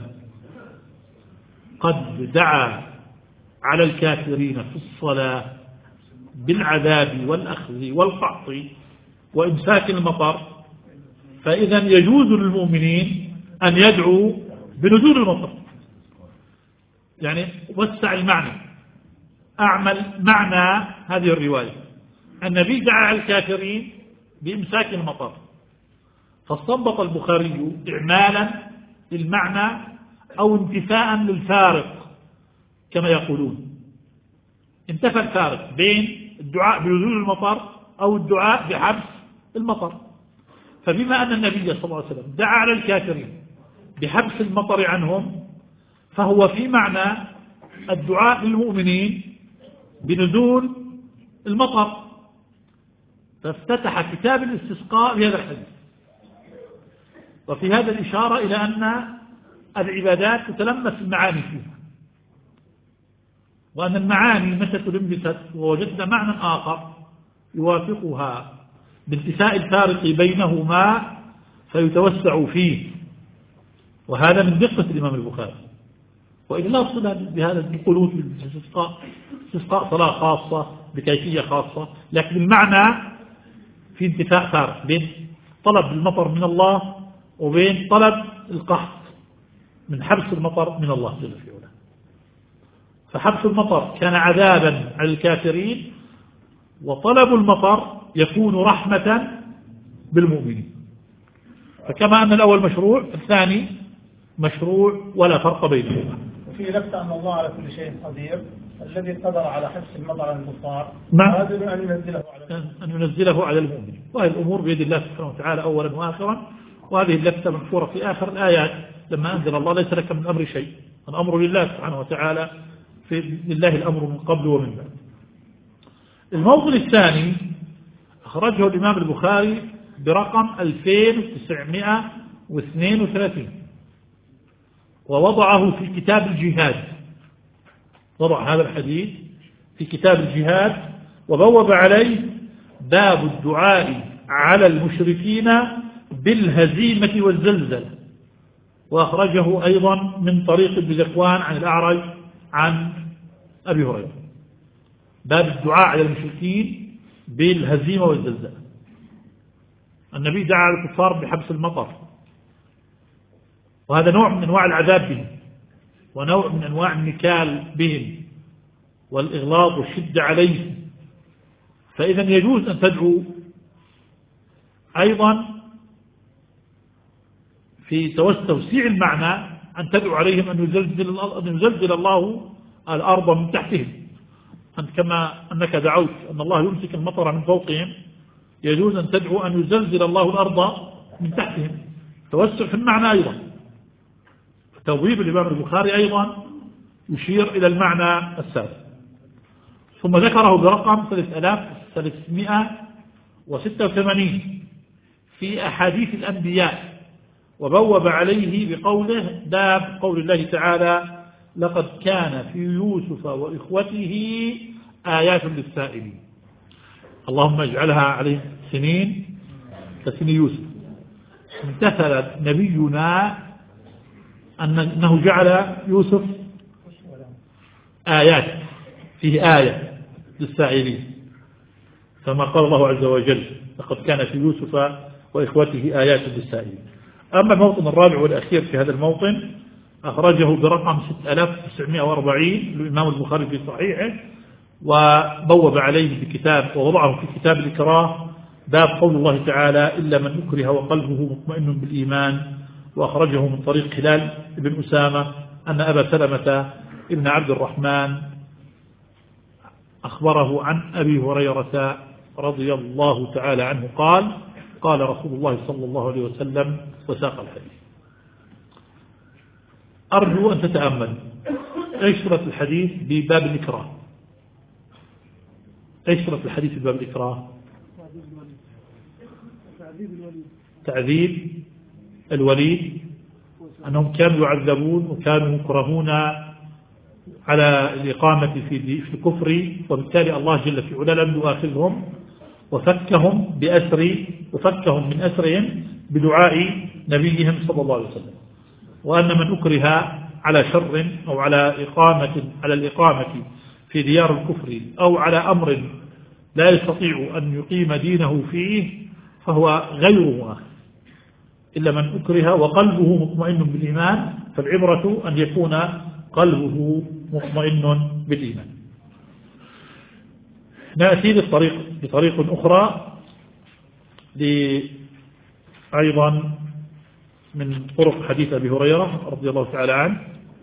قد دعا على الكافرين في الصلاة بالعذاب والأخذ والقحط وإمساك المطر، فإذا يجوز للمؤمنين أن يدعوا بنزول المطر. يعني وسع المعنى، أعمل معنى هذه الرواية. النبي دعا على الكافرين بإمساك المطر، فاستنبط البخاري إعمالا للمعنى أو انتفاء للفارق كما يقولون. انتفى الفارق بين الدعاء بنزول المطر أو الدعاء بحبس المطر. فبما أن النبي صلى الله عليه وسلم دعا على الكافرين بحبس المطر عنهم، فهو في معنى الدعاء للمؤمنين بنزول المطر. فافتتح كتاب الاستسقاء بهذا الحديث، وفي هذا الإشارة إلى أن العبادات تتلمس المعاني فيها، وأن المعاني متى تلمست ووجدنا معنى آخر يوافقها بانتفاء الفارق بينهما فيتوسع فيه. وهذا من دقة الإمام البخاري. وإذا لا صلة بهذا القنوت بالاستسقاء، استسقاء صلاة خاصة بكيفية خاصة، لكن المعنى في انتفاء فارق بين طلب المطر من الله وبين طلب القحط من حبس المطر من الله جل في علاه. فحبس المطر كان عذابا على الكافرين، وطلب المطر يكون رحمة بالمؤمنين. فكما أن الأول مشروع، الثاني مشروع ولا فرق بينهما. وفي لفت أن الله على كل شيء قدير، الذي قدر على حبس المطر عن الكفار قادر أن ينزله على المؤمنين. وهذه الأمور بيد الله سبحانه وتعالى أولا وآخرا. وهذه اللفتة منشورة في آخر الآيات لما أنزل الله: ليس لك من أمر شيء، الأمر لله سبحانه وتعالى، لله الأمر من قبل ومن بعد. الموطن الثاني أخرجه الإمام البخاري برقم 2932، ووضعه في كتاب الجهاد. وضع هذا الحديث في كتاب الجهاد وبوب عليه: باب الدعاء على المشركين بالهزيمة والزلزلة. وأخرجه أيضا من طريق ابن ذكوان عن الأعرج عن أبي هريرة. باب الدعاء على المشركين بالهزيمة والزلزلة. النبي دعا على الكفار بحبس المطر، وهذا نوع من أنواع العذاب بهم، ونوع من أنواع النكال بهم والإغلاظ والشدة عليهم. فإذا يجوز أن تدعو أيضا في توسيع المعنى، أن تدعو عليهم أن يزلزل الله الأرض من تحتهم. أنت كما أنك دعوت أن الله يمسك المطر من فوقهم، يجوز أن تدعو أن يزلزل الله الأرض من تحتهم. توسع في المعنى أيضا. توضيب الإمام البخاري أيضا يشير إلى المعنى السابق. ثم ذكره برقم 3386 في أحاديث الأنبياء، وبوب عليه بقوله: باب قول الله تعالى: لقد كان في يوسف وإخوته آيات للسائلين. اللهم اجعلها عليه سنين كسن يوسف. امتثل نبينا أنه جعل يوسف آيات، فيه آية للسائلين، كما قال الله عز وجل: لقد كان في يوسف وإخوته آيات للسائلين. أما الموطن الرابع والأخير في هذا الموطن أخرجه برقم 6940 للإمام البخاري في صحيحه، وبوب عليه بكتاب ووضعه في كتاب الإكراه: باب قول الله تعالى: إلا من أكره وقلبه مطمئن بالإيمان. وأخرجه من طريق هلال بن أسامة أن أبا سلمة ابن عبد الرحمن أخبره عن أبي هريرة رضي الله تعالى عنه قال قال رسول الله صلى الله عليه وسلم وساق الحديث. أرجو أن تتأمل إيش صلة الحديث بباب الإكراه. إيش صلة الحديث بباب الإكراه؟ تعذيب الوليد، أنهم كانوا يعذبون وكانوا يكرهون على الإقامة في الكفر، وبالتالي الله جل في علا لم يؤاخذهم وفكهم من أسرهم بدعاء نبيهم صلى الله عليه وسلم. وأن من أكره على شر أو على الإقامة في ديار الكفر أو على أمر لا يستطيع أن يقيم دينه فيه فهو غير مؤاخذ، إلا من أكره وقلبه مطمئن بالإيمان، فالعبرة أن يكون قلبه مطمئن بالإيمان. نأتي بطريق أخرى أيضا من طرق حديث أبي هريرة رضي الله تعالى عنه.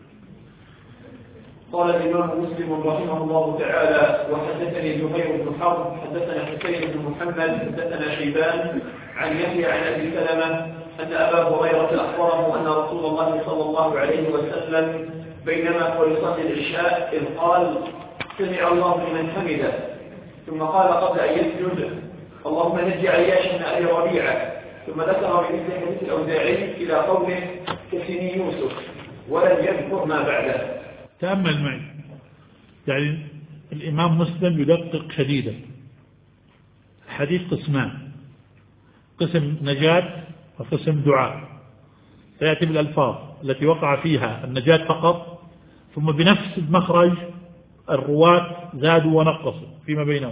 قال الإمام مسلم رحمه الله تعالى: وحدثني زهير بن حرب حدثنا حسين بن محمد حدثنا شيبان عن يحيى عن أبي سلمة أن أبا هريرة أخبره أن رسول الله صلى الله عليه وسلم بينما هو يصلي العشاء إذ قال: سمع الله لمن حمده، ثم قال قبل أن يسجد: اللهم نجي عياش بن أبي ربيعة، ثم ذكر بمثل حديث الأوزاعي إلى قوله كسني يوسف، ولم يذكر ما بعده. تأمل معي، يعني الإمام مسلم يدقق شديدا. الحديث قسمان: قسم نجاة وقسم دعاء، فيأتي بالألفاظ التي وقع فيها النجاة فقط، ثم بنفس المخرج الرواة زادوا ونقصوا فيما بينهم.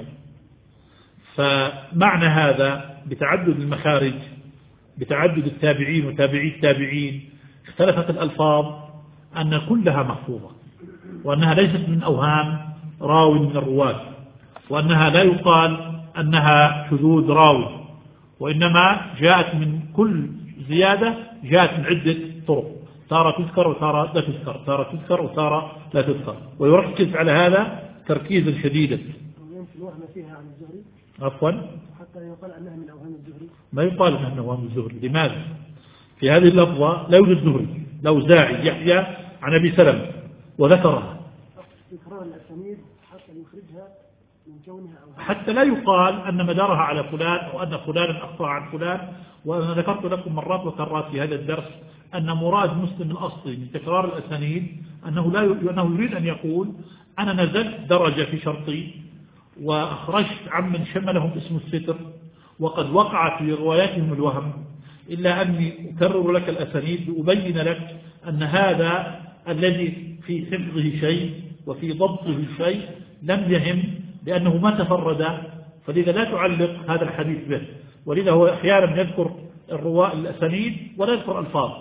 فمعنى هذا بتعدد المخارج، بتعدد التابعين وتابعي التابعين، اختلفت الألفاظ أن كلها محفوظة، وأنها ليست من أوهام راو من الرواة، وأنها لا يقال أنها شذوذ راوي، وإنما جاءت من كل زيادة جاءت من عدة طرق، تارة تذكر وتارة لا تذكر، تارة تذكر وتارة لا تذكر، ويركز على هذا تركيزا شديدا. الوهم فيها عن الزهري عفوا، حتى يقال أنها من أوهام الزهري، ما يقال أنها من أوهام الزهري. لماذا؟ في هذه اللفظة لا يوجد زهري، الأوزاعي يحيى عن أبي سلمة وذكرها، تكرار الأسانيد حتى يخرجها من كونها أوهام، حتى لا يقال أن مدارها على فلان أو أن فلانا أخطأ عن فلان. وأنا ذكرت لكم مرات وكرات في هذا الدرس أن مراد مسلم الأصلي من تكرار الأسانيد أنه يريد أن يقول: أنا نزلت درجة في شرطي وأخرجت عمن شملهم اسم الستر، وقد وقع في رواياتهم الوهم، إلا أني أكرر لك الأسانيد لأبين لك أن هذا الذي في حفظه شيء وفي ضبطه شيء لم يهم، لأنه ما تفرد، فلذا لا تعلق هذا الحديث به. ولذا هو أحيانا يذكر الأسانيد ولا يذكر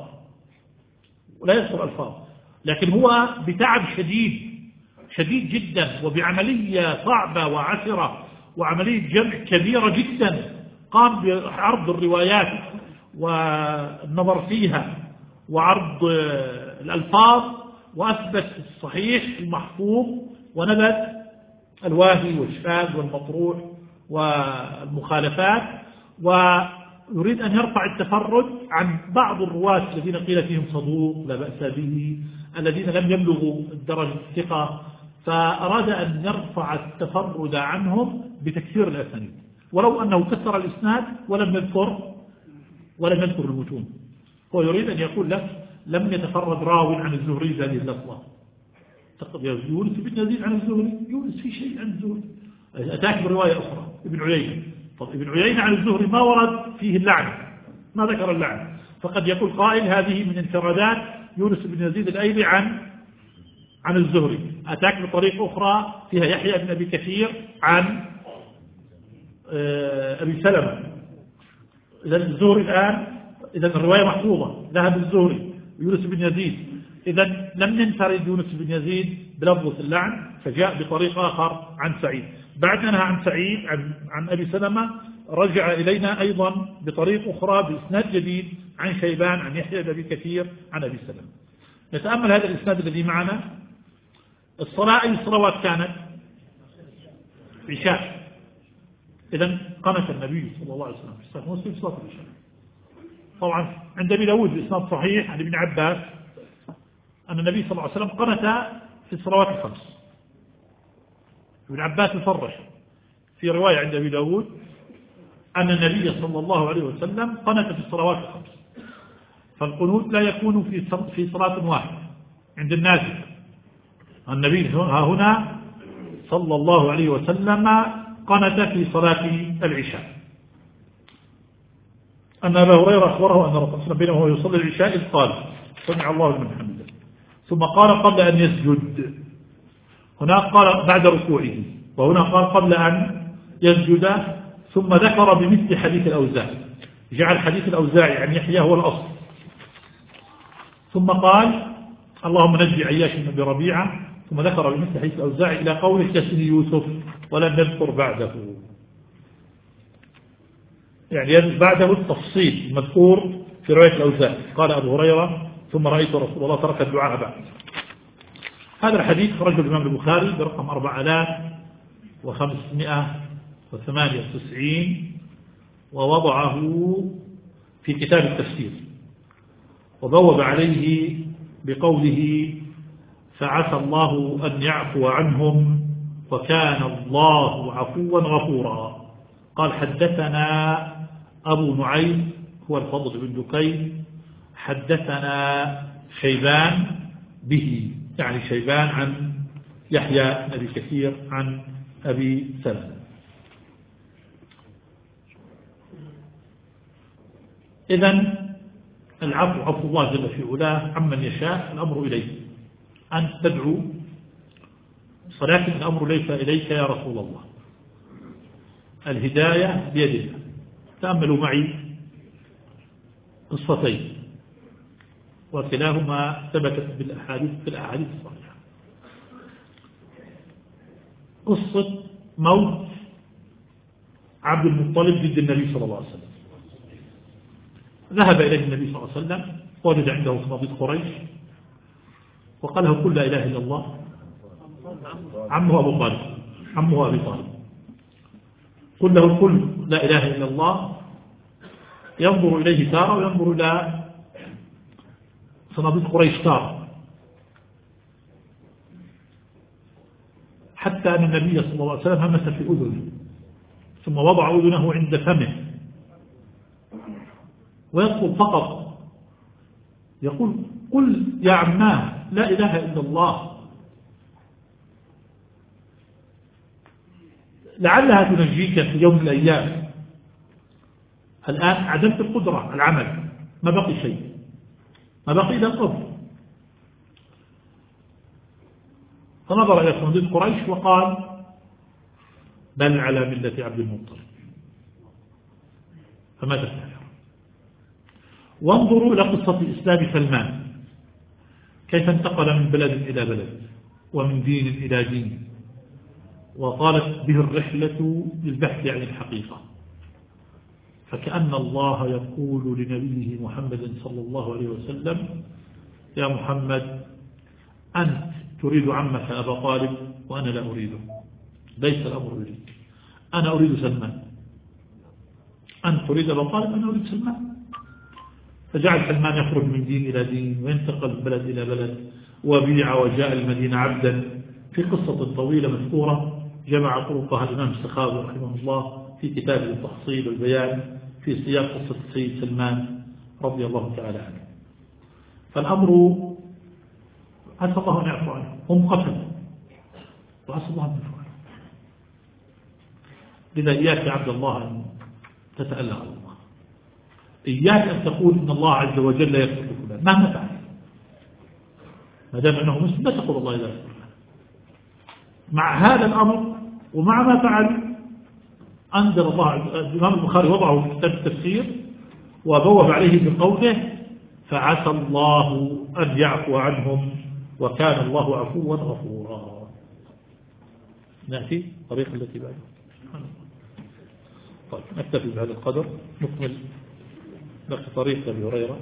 ألفاظ، لكن هو بتعب شديد جدا، وبعملية صعبة وعسرة وعملية جمع كبيرة جدا، قام بعرض الروايات والنظر فيها وعرض الألفاظ، وأثبت الصحيح المحفوظ ونبت الواهي والشاذ والمطروح والمخالفات، ويريد أن يرفع التفرد عن بعض الرواة الذين قيل فيهم صدوق لا بأس به، الذين لم يبلغوا الدرجة الثقة، فأراد أن يرفع التفرد عنهم بتكثير الأسانيد، ولو أنه كثر الإسناد ولم يذكر المتون. هو يريد أن يقول لك: لم يتفرد راو عن الزهري هذه اللفظة، يونس بن يزيد عن الزهري، يونس في شيء عن الزهري، أتاك برواية أخرى ابن عيينة. طب ابن عيينة عن الزهري ما ورد فيه اللعن، ما ذكر اللعن، فقد يقول قائل: هذه من انفرادات يونس بن يزيد الأيلي عن الزهري. أتاك بطريق أخرى فيها يحيى بن أبي كثير عن أبي سلمة. إذا الزهري الآن، إذا الرواية محفوظة ذهب الزهري ويونس بن يزيد، إذا لم ينفرد يونس بن يزيد بلفظ اللعن، فجاء بطريق آخر عن سعيد. بعدنا عن سعيد عن أبي سلمة رجع إلينا أيضا بطريق أخرى بإسناد جديد عن شيبان عن يحيى بن أبي كثير عن أبي سلمة. نتأمل هذا الإسناد الذي معنا. الصلاة أي الصلوات كانت؟ عشاء. إذن قنت النبي صلى الله عليه وسلم في صحيح مسلم في صلاة العشاء. طبعا عند أبي داود بإسناد صحيح عن ابن عباس أن النبي صلى الله عليه وسلم قنت في الصلوات الخمس. ابن عباس يصرح في رواية عند أبي داود أن النبي صلى الله عليه وسلم قنت في الصلوات الخمس. فالقنوت لا يكون في صلاة واحدة عند الناس. النبي هنا صلى الله عليه وسلم قنت في صلاة العشاء. أن أبا هريرة أخبره أن الرسول صلى الله عليه وسلم بينما هو يصلي العشاء إذ قال سمع الله لمن حمده، ثم قال قبل أن يسجد. هناك قال بعد ركوعه، وهنا قال قبل أن يسجد، ثم ذكر بمثل حديث الأوزاعي، جعل حديث الأوزاعي عن يحيى هو الأصل. ثم قال اللهم نجي عياش بن ربيعة، ثم ذكر بمثل حديث الأوزاعي إلى قوله كسن يوسف ولم نذكر بعده، يعني بعده التفصيل المذكور في رواية الأوزاعي. قال أبو هريرة ثم رأيت رسول الله ترك الدعاء بعد. هذا الحديث خرجه الإمام البخاري برقم 4598 ووضعه في كتاب التفسير، وبوب عليه بقوله فعسى الله أن يعفو عنهم وكان الله عفوا غفورا. قال حدثنا أبو نعيم هو الفضل بن دكين، حدثنا شيبان به، يعني شيبان عن يحيى بن أبي كثير عن أبي سلمة. إذن العفو عفو الله جل في علاه عمن يشاء، الأمر إليه أن تدعو، ولكن الأمر ليس إليك يا رسول الله، الهداية بيد الله. تأملوا معي قصتين وكلاهما ثبتت بالأحاديث الصحيحة. قصة موت عبد المطلب جد النبي صلى الله عليه وسلم. ذهب إليه النبي صلى الله عليه وسلم ووجد عنده صناديق قريش وقال له قل لا إله إلا الله. عمه أبو طالب، عمه أبي طالب، قل له قل لا إله إلا الله. ينظر إليه تارة وينظر إلى صناديق قريش تارة، حتى أن النبي صلى الله عليه وسلم همس في أذنه ثم وضع أذنه عند فمه ويطلب فقط، يقول قل يا عماه لا إله إلا الله، لعلها تنجيك في يوم من الأيام. الآن عدمت القدرة على العمل، ما بقي شيء، ما بقي إلا القبر. فنظر إلى صناديق قريش وقال بل على ملة عبد المطلب، فماذا فعل؟ وانظروا إلى قصة إسلام سلمان، كيف انتقل من بلد إلى بلد ومن دين إلى دين، وطالت به الرحلة للبحث عن الحقيقة. فكأن الله يقول لنبيه محمد صلى الله عليه وسلم يا محمد أنت تريد عمك أبا طالب وأنا لا أريده، ليس الأمر إليك، أنا أريد سلمان. أنت تريد أبا طالب، أنا أريد سلمان. فجعل سلمان يخرج من دين إلى دين وينتقل من بلد إلى بلد، وبيع وجاء المدينة عبدا، في قصة طويلة مذكورة جمع طرقها الإمام السخاوي رحمه الله في كتاب التحصيل والبيان في سياق قصة السيد سلمان رضي الله تعالى عنه. فالأمر عسى الله أن يعفو عنه، هم قتلوا وعسى الله أن يعفو عنه. لذا إياك يا عبد الله أن تتألى على الله، إياك أن تقول إن الله عز وجل لا يغفر فلان مهما فعل، ما دام أنه مسلم لا تقول الله لا يغفر. مع هذا الأمر ومع ما فعل أنزل الله، الإمام البخاري وضعه في كتاب التفسير وبوب عليه بقوله فعسى الله أن يعفو عنهم وكان الله عفوا غفورا. نأتي الطريقة التي بعدها. طيب نكتفي بهذا القدر، نكمل باقي طريق أبي هريرة.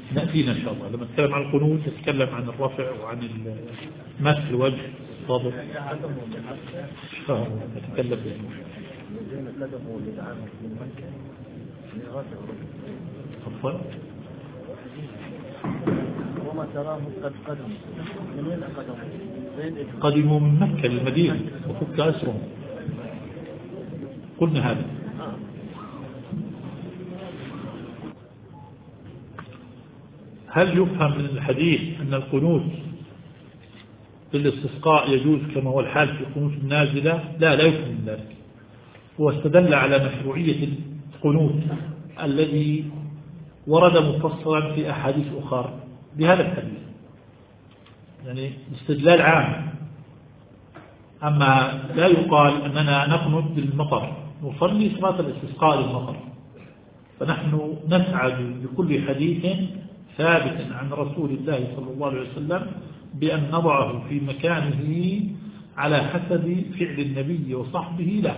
نأتينا إن شاء الله لما نتكلم عن القنوت نتكلم عن الرفع وعن مسح الوجه الصدر نتكلم تفضل. وما تراه قد قدم من وين قدموا من مكة للمدينة وفك أسرهم قلنا هذا. هل يفهم من الحديث أن القنوت بالاستسقاء يجوز كما هو الحال في القنوت النازلة؟ لا يفهم من ذلك. هو استدل على مشروعية القنوت الذي ورد مفصلا في أحاديث أخرى بهذا الحديث، يعني استدلال عام. أما لا يقال أننا نقنت بالمطر، نصلي صلاة الاستسقاء للمطر، فنحن نسعد بكل حديث ثابت عن رسول الله صلى الله عليه وسلم بأن نضعه في مكانه على حسب فعل النبي وصحبه له.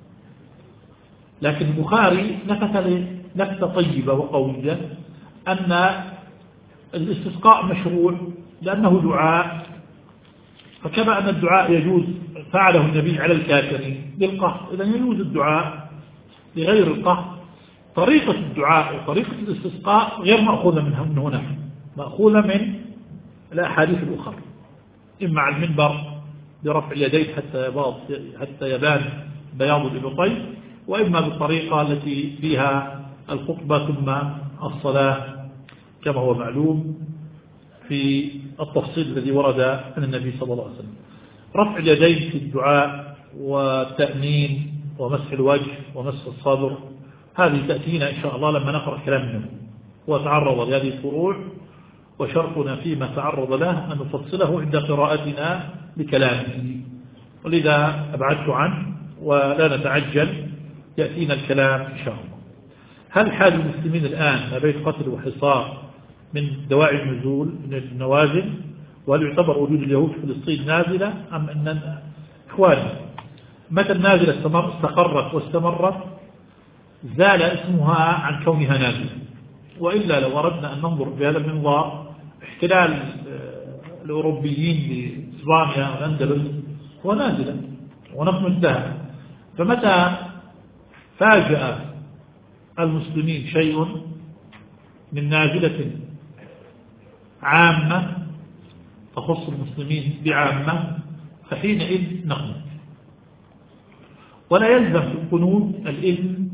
لكن البخاري نكتة طيبة وقوية أن الاستسقاء مشروع لأنه دعاء، فكما أن الدعاء يجوز فعله النبي على الكافرين للقهر، إذا يجوز الدعاء لغير القهر. طريقة الدعاء وطريقة الاستسقاء غير مأخوذة من هنا، مأخوذة من الأحاديث الأخرى، إما على المنبر برفع اليدين حتى يبان بياض الإبطين، وإما بالطريقة التي فيها الخطبة ثم الصلاة كما هو معلوم في التفصيل الذي ورد عن النبي صلى الله عليه وسلم. رفع اليدين في الدعاء والتأمين ومسح الوجه ومسح الصدر هذه تأتينا إن شاء الله لما نقرأ كلام منه وتعرض لهذه الفروع، وشرطنا فيما تعرض له أن نفصله عند قراءتنا لكلامه، ولذا أبعدت عنه ولا نتعجل، يأتينا الكلام إن شاء الله. هل حال المسلمين الآن ما بين قتل وحصار من دواعي النزول من النوازل، وهل يعتبر وجود اليهود في فلسطين نازلة أم أن إخواني متى النازلة استقرت واستمرت زال اسمها عن كونها نازلة، وإلا لو أردنا أن ننظر بهذا المنظار احتلال الأوروبيين لإسبانيا والأندلس هو نازلة ونفنت لها، فمتى فاجأ المسلمين شيء من نازلة عامة تخص المسلمين بعامة فحينئذ نقنط. ولا يلزم في القنوت الإذن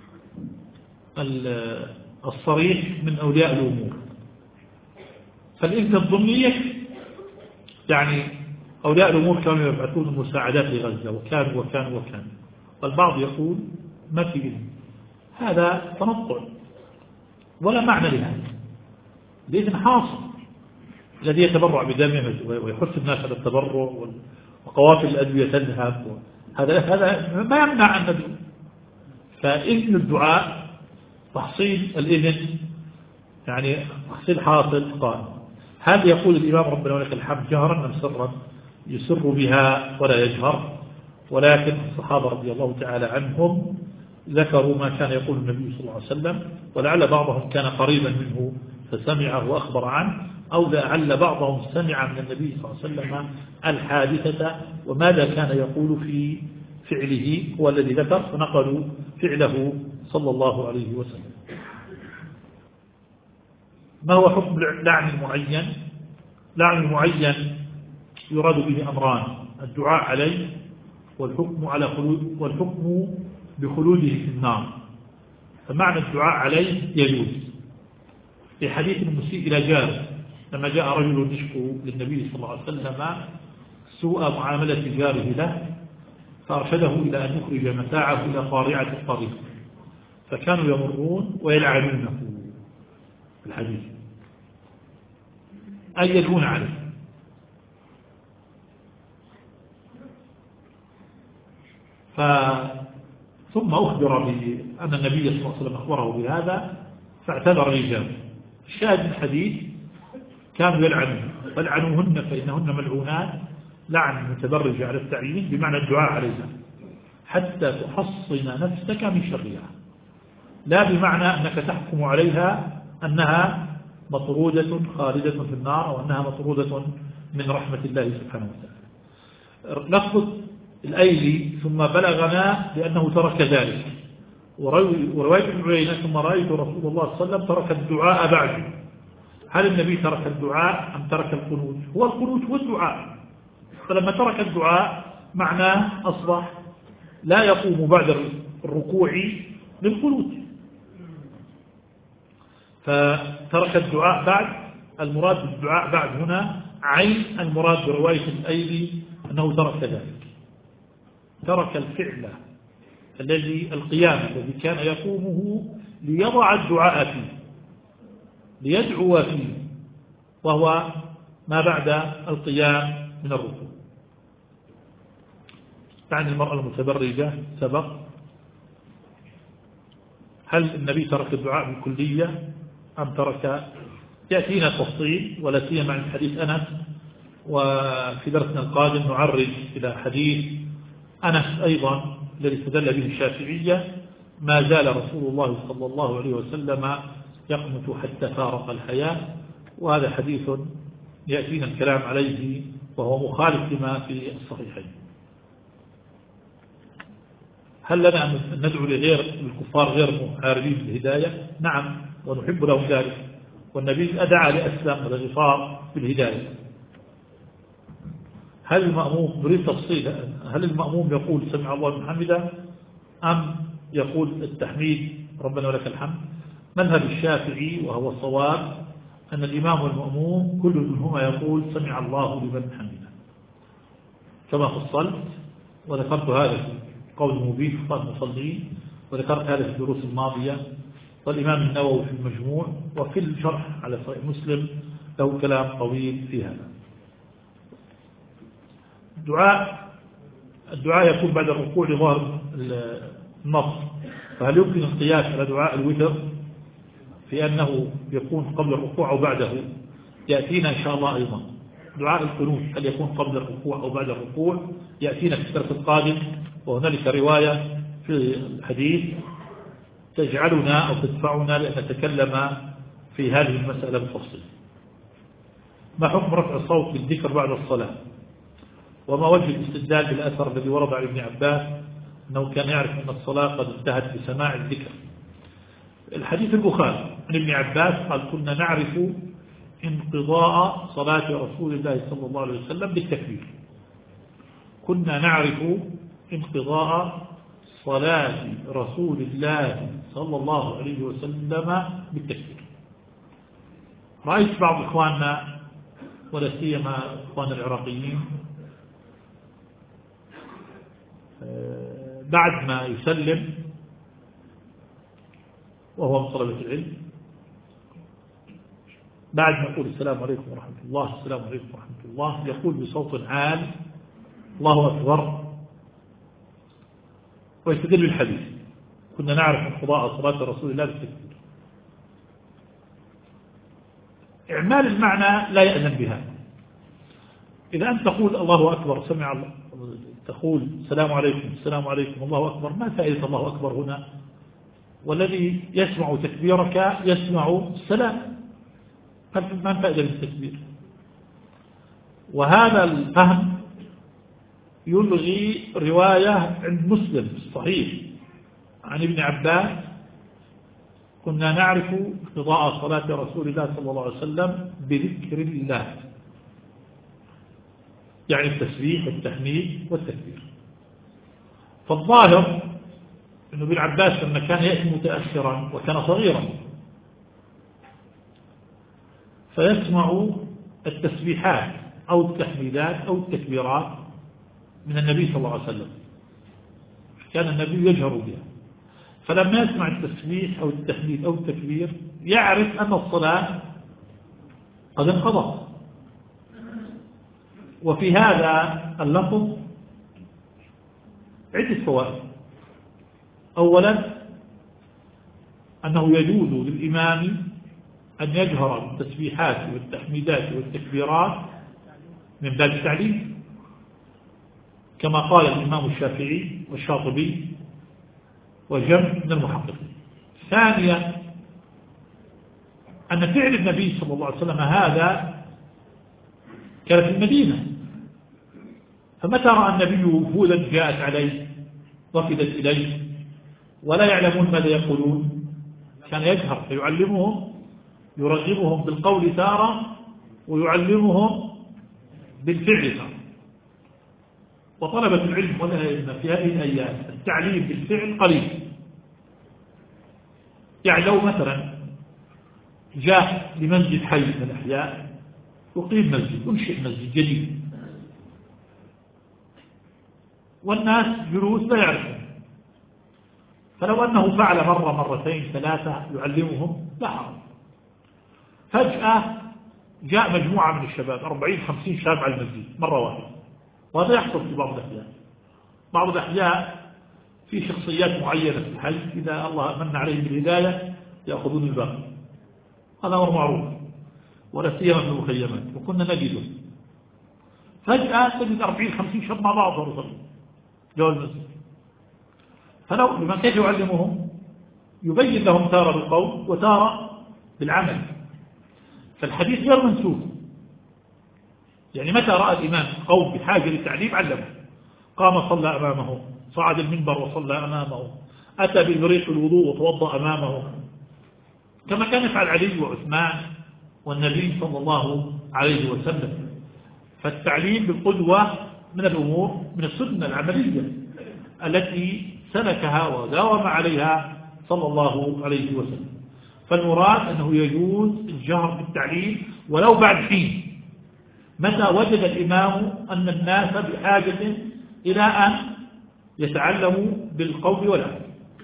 الصريح من أولياء الأمور، فالإذن الضمني يعني أولياء الأمور كانوا يبعثون المساعدات لغزة وكانوا والبعض يقول ما في إذن، هذا تنطع ولا معنى لهذا. الإذن حاصل الذي يتبرع بدمه ويحث الناس على التبرع وقوافل الأدوية تذهب، هذا ما يمنع أن ندعو. فإذن الدعاء تحصيل الإذن يعني تحصيل حاصل قائم. هذا يقول الإمام ربنا ولك الحمد جهرا أم سرا؟ يسر بها ولا يجهر، ولكن الصحابة رضي الله تعالى عنهم ذكروا ما كان يقول النبي صلى الله عليه وسلم، ولعل بعضهم كان قريبا منه فسمعه وأخبر عنه، أو لعل بعضهم سمع من النبي صلى الله عليه وسلم الحادثة وماذا كان يقول في فعله، هو الذي ذكر فنقلوا فعله صلى الله عليه وسلم. ما هو حكم لعن المعين؟ لعن المعين يراد به أمران: الدعاء عليه والحكم بخلوده في النار. فمعنى الدعاء عليه يجوز. في حديث المسيء إلى جاره لما جاء رجل يشكو للنبي صلى الله عليه وسلم سوء معاملة جاره له، فأرشده إلى أن يخرج متاعه إلى قارعة الطريق، فكانوا يمرون ويلعنونه في الحديث أي يدعون عليه. ثم أخبر بأن النبي صلى الله عليه وسلم أخبره بهذا فاعتذر الإجابة. الشاهد من الحديث كانوا يلعنوهن فإنهن ملعونات، لعن متبرج على التعيين بمعنى الدعاء عليها حتى تحصن نفسك من شرها، لا بمعنى أنك تحكم عليها أنها مطرودة خالدة في النار أو أنها مطرودة من رحمة الله سبحانه وتعالى. لفظ الأيلي ثم بلغنا لأنه ترك ذلك، ورواية ابن عيينة ثم رأيت رسول الله صلى الله عليه وسلم ترك الدعاء بعد. هل النبي ترك الدعاء أم ترك القنوت؟ هو القنوت والدعاء، فلما ترك الدعاء معناه أصبح لا يقوم بعد الركوع للقنوت، فترك الدعاء بعد. المراد بالدعاء بعد هنا عين المراد برواية الأيلي أنه ترك ذلك، ترك الفعل القيام الذي كان يقومه ليضع الدعاء فيه، ليدعو فيه، وهو ما بعد القيام من الركوع. تعني المرأة المتبرجة سبق. هل النبي ترك الدعاء بالكلية أم ترك؟ يأتينا التفصيل، ولا سيما عن حديث أنس، وفي درسنا القادم نعرج إلى حديث أنس أيضا الذي استدل به الشافعية: ما زال رسول الله صلى الله عليه وسلم يقنت حتى فارق الحياة. وهذا حديث يأتينا الكلام عليه وهو مخالف لما في الصحيحين. هل لنا أن ندعو للكفار غير محاربين بالهداية؟ نعم، ونحب لهم ذلك، والنبي أدعى لأسلم ولغفار بالهداية. هل المأموم بريد تفصيل، هل المأموم يقول سمع الله لمن حمده أم يقول التحميد ربنا ولك الحمد؟ مذهب الشافعي وهو الصواب أن الإمام والمأموم كل منهما يقول سمع الله لمن حمده، كما فصلت وذكرت هذا في قول مبين في المصلين، وذكرت هذا في الدروس الماضية، والإمام النووي في المجموع، وفي الشرح على صحيح مسلم له كلام طويل في هذا. الدعاء يكون بعد الركوع لظهر النص، فهل يمكن القياس على دعاء الوتر في أنه يكون قبل الركوع أو بعده؟ يأتينا إن شاء الله أيضا. دعاء القنوت هل يكون قبل الركوع أو بعد الركوع؟ يأتينا في الدرس القادم، وهنالك رواية في الحديث تجعلنا أو تدفعنا لأن نتكلم في هذه المسألة بالتفصيل. ما حكم رفع الصوت بالذكر بعد الصلاة؟ وما وجه الاستدلال بالأثر الذي ورد عن ابن عباس أنه كان يعرف أن الصلاة قد انتهت بسماع الذكر؟ الحديث البخاري عن ابن عباس قال: كنا نعرف انقضاء صلاة رسول الله صلى الله عليه وسلم بالتكبير. كنا نعرف انقضاء صلاة رسول الله صلى الله عليه وسلم بالتكبير. رأيت بعض إخواننا ولا سيما إخواننا العراقيين بعد ما يسلم وهو من طلبة العلم، بعد ما يقول السلام عليكم ورحمة الله السلام عليكم ورحمة الله، يقول بصوت عال: الله أكبر، ويستدل بالحديث: كنا نعرف انقضاء صلاة رسول الله بالتكبير. إعمال المعنى لا يأذن بها. إذا أنت تقول الله أكبر سمع الله، تقول السلام عليكم السلام عليكم الله أكبر، ما فائدة الله أكبر هنا؟ والذي يسمع تكبيرك يسمع السلام، ما فائدة التكبير؟ وهذا الفهم يلغي رواية عند مسلم الصحيح عن ابن عباس: كنا نعرف انقضاء صلاة رسول الله صلى الله عليه وسلم بذكر الله، يعني التسبيح والتحميد والتكبير. فالظاهر أن ابن عباس لما كان يأتي متأخرا وكان صغيرا فيسمع التسبيحات أو التحميدات أو التكبيرات من النبي صلى الله عليه وسلم، كان النبي يجهر بها، فلما يسمع التسبيح أو التحميد أو التكبير يعرف أن الصلاة قد انقضت. وفي هذا اللفظ عدة فوائد. أولا أنه يجوز للإمام أن يجهر بالتسبيحات والتحميدات والتكبيرات من باب التعليم، كما قال الإمام الشافعي والشاطبي وجمع من المحققين. ثانيا أن فعل النبي صلى الله عليه وسلم هذا كان في المدينة، فمتى رأى النبي وفودا جاءت عليه وفدت إليه ولا يعلمون ماذا يقولون كان يجهر فيعلمهم، يرغبهم بالقول تارة ويعلمهم بالفعل تارة. وطلبة العلم والعلم في هذه الأيام التعليم بالفعل قليل. يعني لو مثلا جاء لمسجد حي من الأحياء يقيم مسجد، ينشئ مسجد جديد والناس جلوس لا يعرفون، فلو أنه فعل مرة مرتين ثلاثة يعلمهم لا حرج. فجأة جاء مجموعة من الشباب 40-50 شاب على المسجد مرة واحدة، وهذا يحصل في بعض الأحيان. بعض الأحياء في شخصيات معينة في الحي إذا الله من عليهم بالهداية يأخذون الباقي، هذا أمر معروف ولا سيما في المخيمات وكنا نجده. فجأة تجد 40-50 شاب مع بعض ورسل جوا المسجد، فلو لمن كيف يعلمهم؟ يبين لهم تارة بالقول وتارة بالعمل، فالحديث غير منسوخ. يعني متى رأى الإمام قوم بحاجة للتعليم علمه، قام صلى أمامه، صعد المنبر وصلى أمامه، أتى بالبريق الوضوء وتوضأ أمامه، كما كان يفعل علي وعثمان والنبي صلى الله عليه وسلم. فالتعليم بالقدوة من الأمور من السنة العملية التي سلكها وداوم عليها صلى الله عليه وسلم. فالمراد أنه يجوز الجهر بالتعليم ولو بعد حين، متى وجد الإمام أن الناس بحاجة إلى أن يتعلموا بالقول والعمل.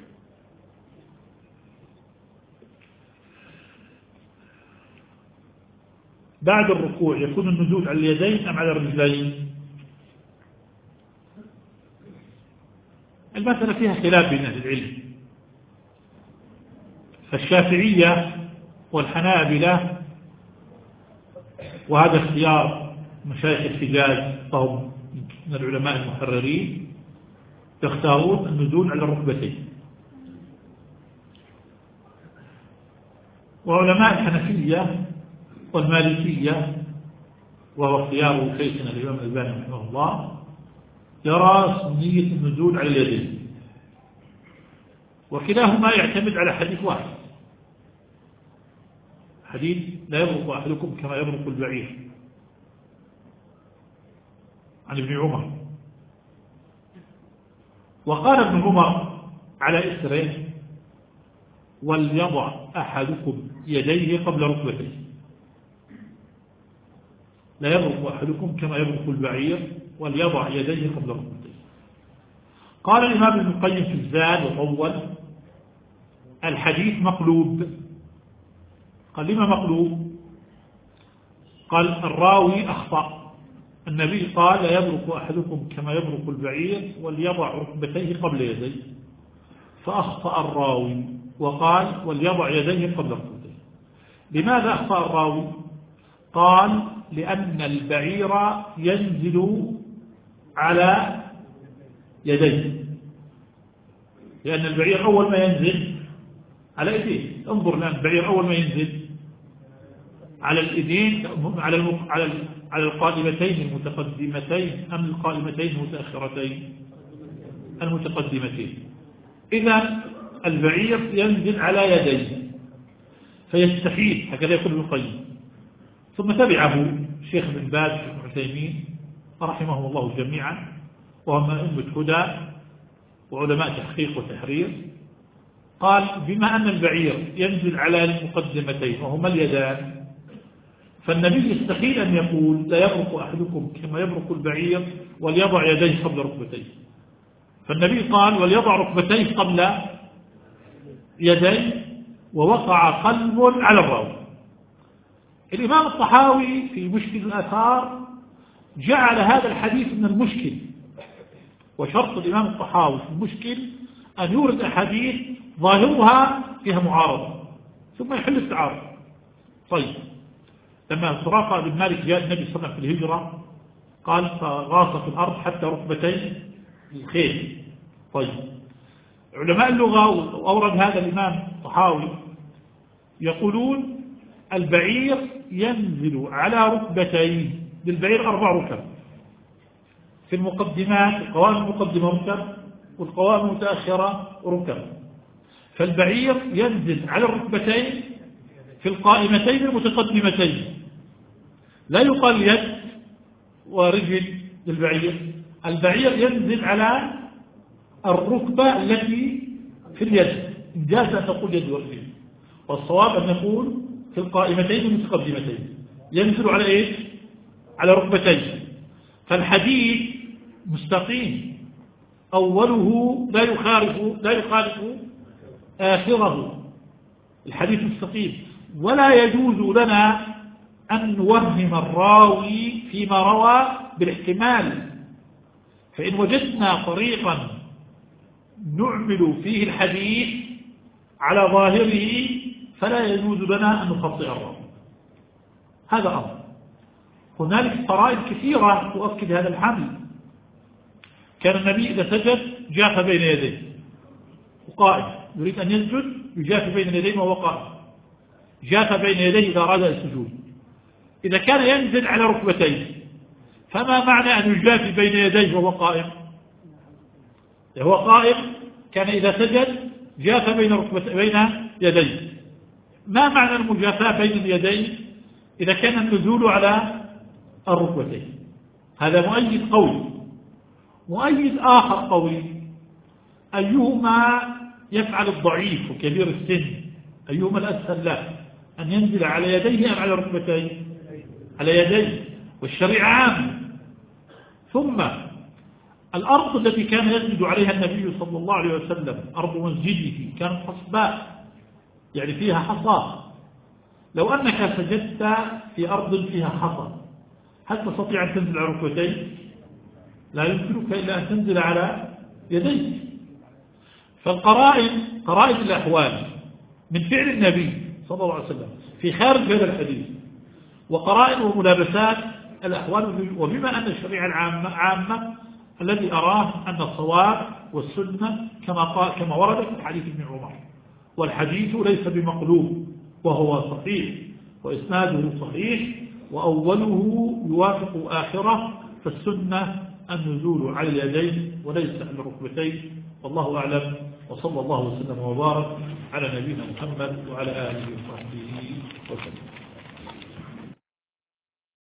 بعد الركوع يكون النزول على اليدين أم على الرجلين؟ المسألة فيها خلاف بين أهل العلم، فالشافعية والحنابلة وهذا اختيار مشايخ الحجاز فهم من العلماء المحررين يختارون النزول على الركبتين، وعلماء الحنفية والمالكية وهو اختيار شيخنا الإمام الألباني رحمه الله يرى سنية النزول على اليدين، وكلاهما يعتمد على حديث واحد، حديث لا يبرق أحدكم كما يبرق البعير عن ابن عمر. وقال ابن عمر على إسره وليضع أحدكم يديه قبل ركبتيه، لا يبرق أحدكم كما يبرق البعير وليضع يديه قبل ركبتيه. قال الإمام ابن القيم في الزاد وطول الحديث مقلوب. قال لما مقلوب؟ قال الراوي أخطأ، النبي قال لا يبرق أحدكم كما يبرق البعير وليضع ركبتيه قبل يديه، فأخطأ الراوي وقال وليضع يديه قبل ركبتيه. لماذا أخطأ الراوي؟ قال لأن البعير ينزل على يديه، لأن البعير أول ما ينزل على يديه. انظر الآن البعير أول ما ينزل على اليدين على القائمتين المتقدمتين أم القائمتين المتأخرتين؟ المتقدمتين. إذا البعير ينزل على يديه فيستحيل، هكذا يقول ابن القيم. ثم تبعه الشيخ بن باز بن عثيمين رحمهم الله جميعا، وهم أمة هدى وعلماء تحقيق وتحرير. قال بما أن البعير ينزل على المقدمتين وهما اليدان، فالنبي يستحيل أن يقول لا يبرق أحدكم كما يبرق البعير وليضع يديه قبل ركبتيه، فالنبي قال وليضع ركبتيه قبل يديه، ووقع قلب على الراوي. الإمام الطحاوي في مشكل الآثار جعل هذا الحديث من المشكل، وشرط الإمام الطحاوي في المشكل أن يورد أحاديث ظاهرها فيها معارضة ثم يحل التعارض. طيب لما سراقة بن مالك جاء النبي صلى الله عليه وسلم في الهجرة قال فغاص في الأرض حتى ركبتي الخيل. طيب علماء اللغة وأورد هذا الإمام الطحاوي يقولون البعير ينزل على ركبتيه، للبعير 4 ركب في المقدمات، القوائم المقدمة ركب والقوائم المتأخرة ركب، فالبعير ينزل على الركبتين في القائمتين المتقدمتين، لا يقال يد ورجل للبعير، البعير ينزل على الركبة التي في اليد، إن جاز أن تقول يد ورجل، والصواب أن نقول في القائمتين المتقدمتين ينزل على إيش؟ على ركبتين. فالحديث مستقيم، أوله لا يخالف آخره، الحديث مستقيم، ولا يجوز لنا أن نوهم الراوي فيما روى بالاحتمال، فإن وجدنا طريقا نعمل فيه الحديث على ظاهره فلا يجوز لنا أن نخطئ الراوي، هذا أمر. هنالك قرائن كثيرة تؤكد هذا الحمل. كان النبي إذا سجد جاف بين يديه وقائم، يريد أن يسجد يجاف بين يديه وهو قائم، جاف بين يديه إذا أراد السجود. إذا كان ينزل على ركبتيه فما معنى أن يجاف بين يديه وهو قائم؟ هو قائم كان إذا سجد جاف بين يديه. ما معنى المجافاة بين اليدين إذا كان النزول على الركبتين؟ هذا مؤيد قوي. مؤيد آخر قوي، أيهما يفعل الضعيف وكبير السن؟ أيهما الأسهل له، أن ينزل على يديه أم على ركبتيه؟ على يديه، والشريعة عامة. ثم الأرض التي كان يسجد عليها النبي صلى الله عليه وسلم أرض مسجده كانت حصباء، يعني فيها حصى. لو أنك سجدت في أرض فيها حصى هل تستطيع أن تنزل على ركبتيك؟ لا يمكنك إلا أن تنزل على يديك. فالقرائن، قرائن الأحوال من فعل النبي صلى الله عليه وسلم في خارج هذا الحديث، وقرائن وملابسات الأحوال، وبما أن الشريعة العامة الذي أراه أن الصواب والسنة كما ورد في حديث ابن عمر، والحديث ليس بمقلوب وهو صحيح وإسناده صحيح وأوله يوافق آخره، فالسنة النزول على اليدين وليس على الركبتين، والله أعلم. وصلى الله وسلم وبارك على نبينا محمد وعلى آله وصحبه وسلم.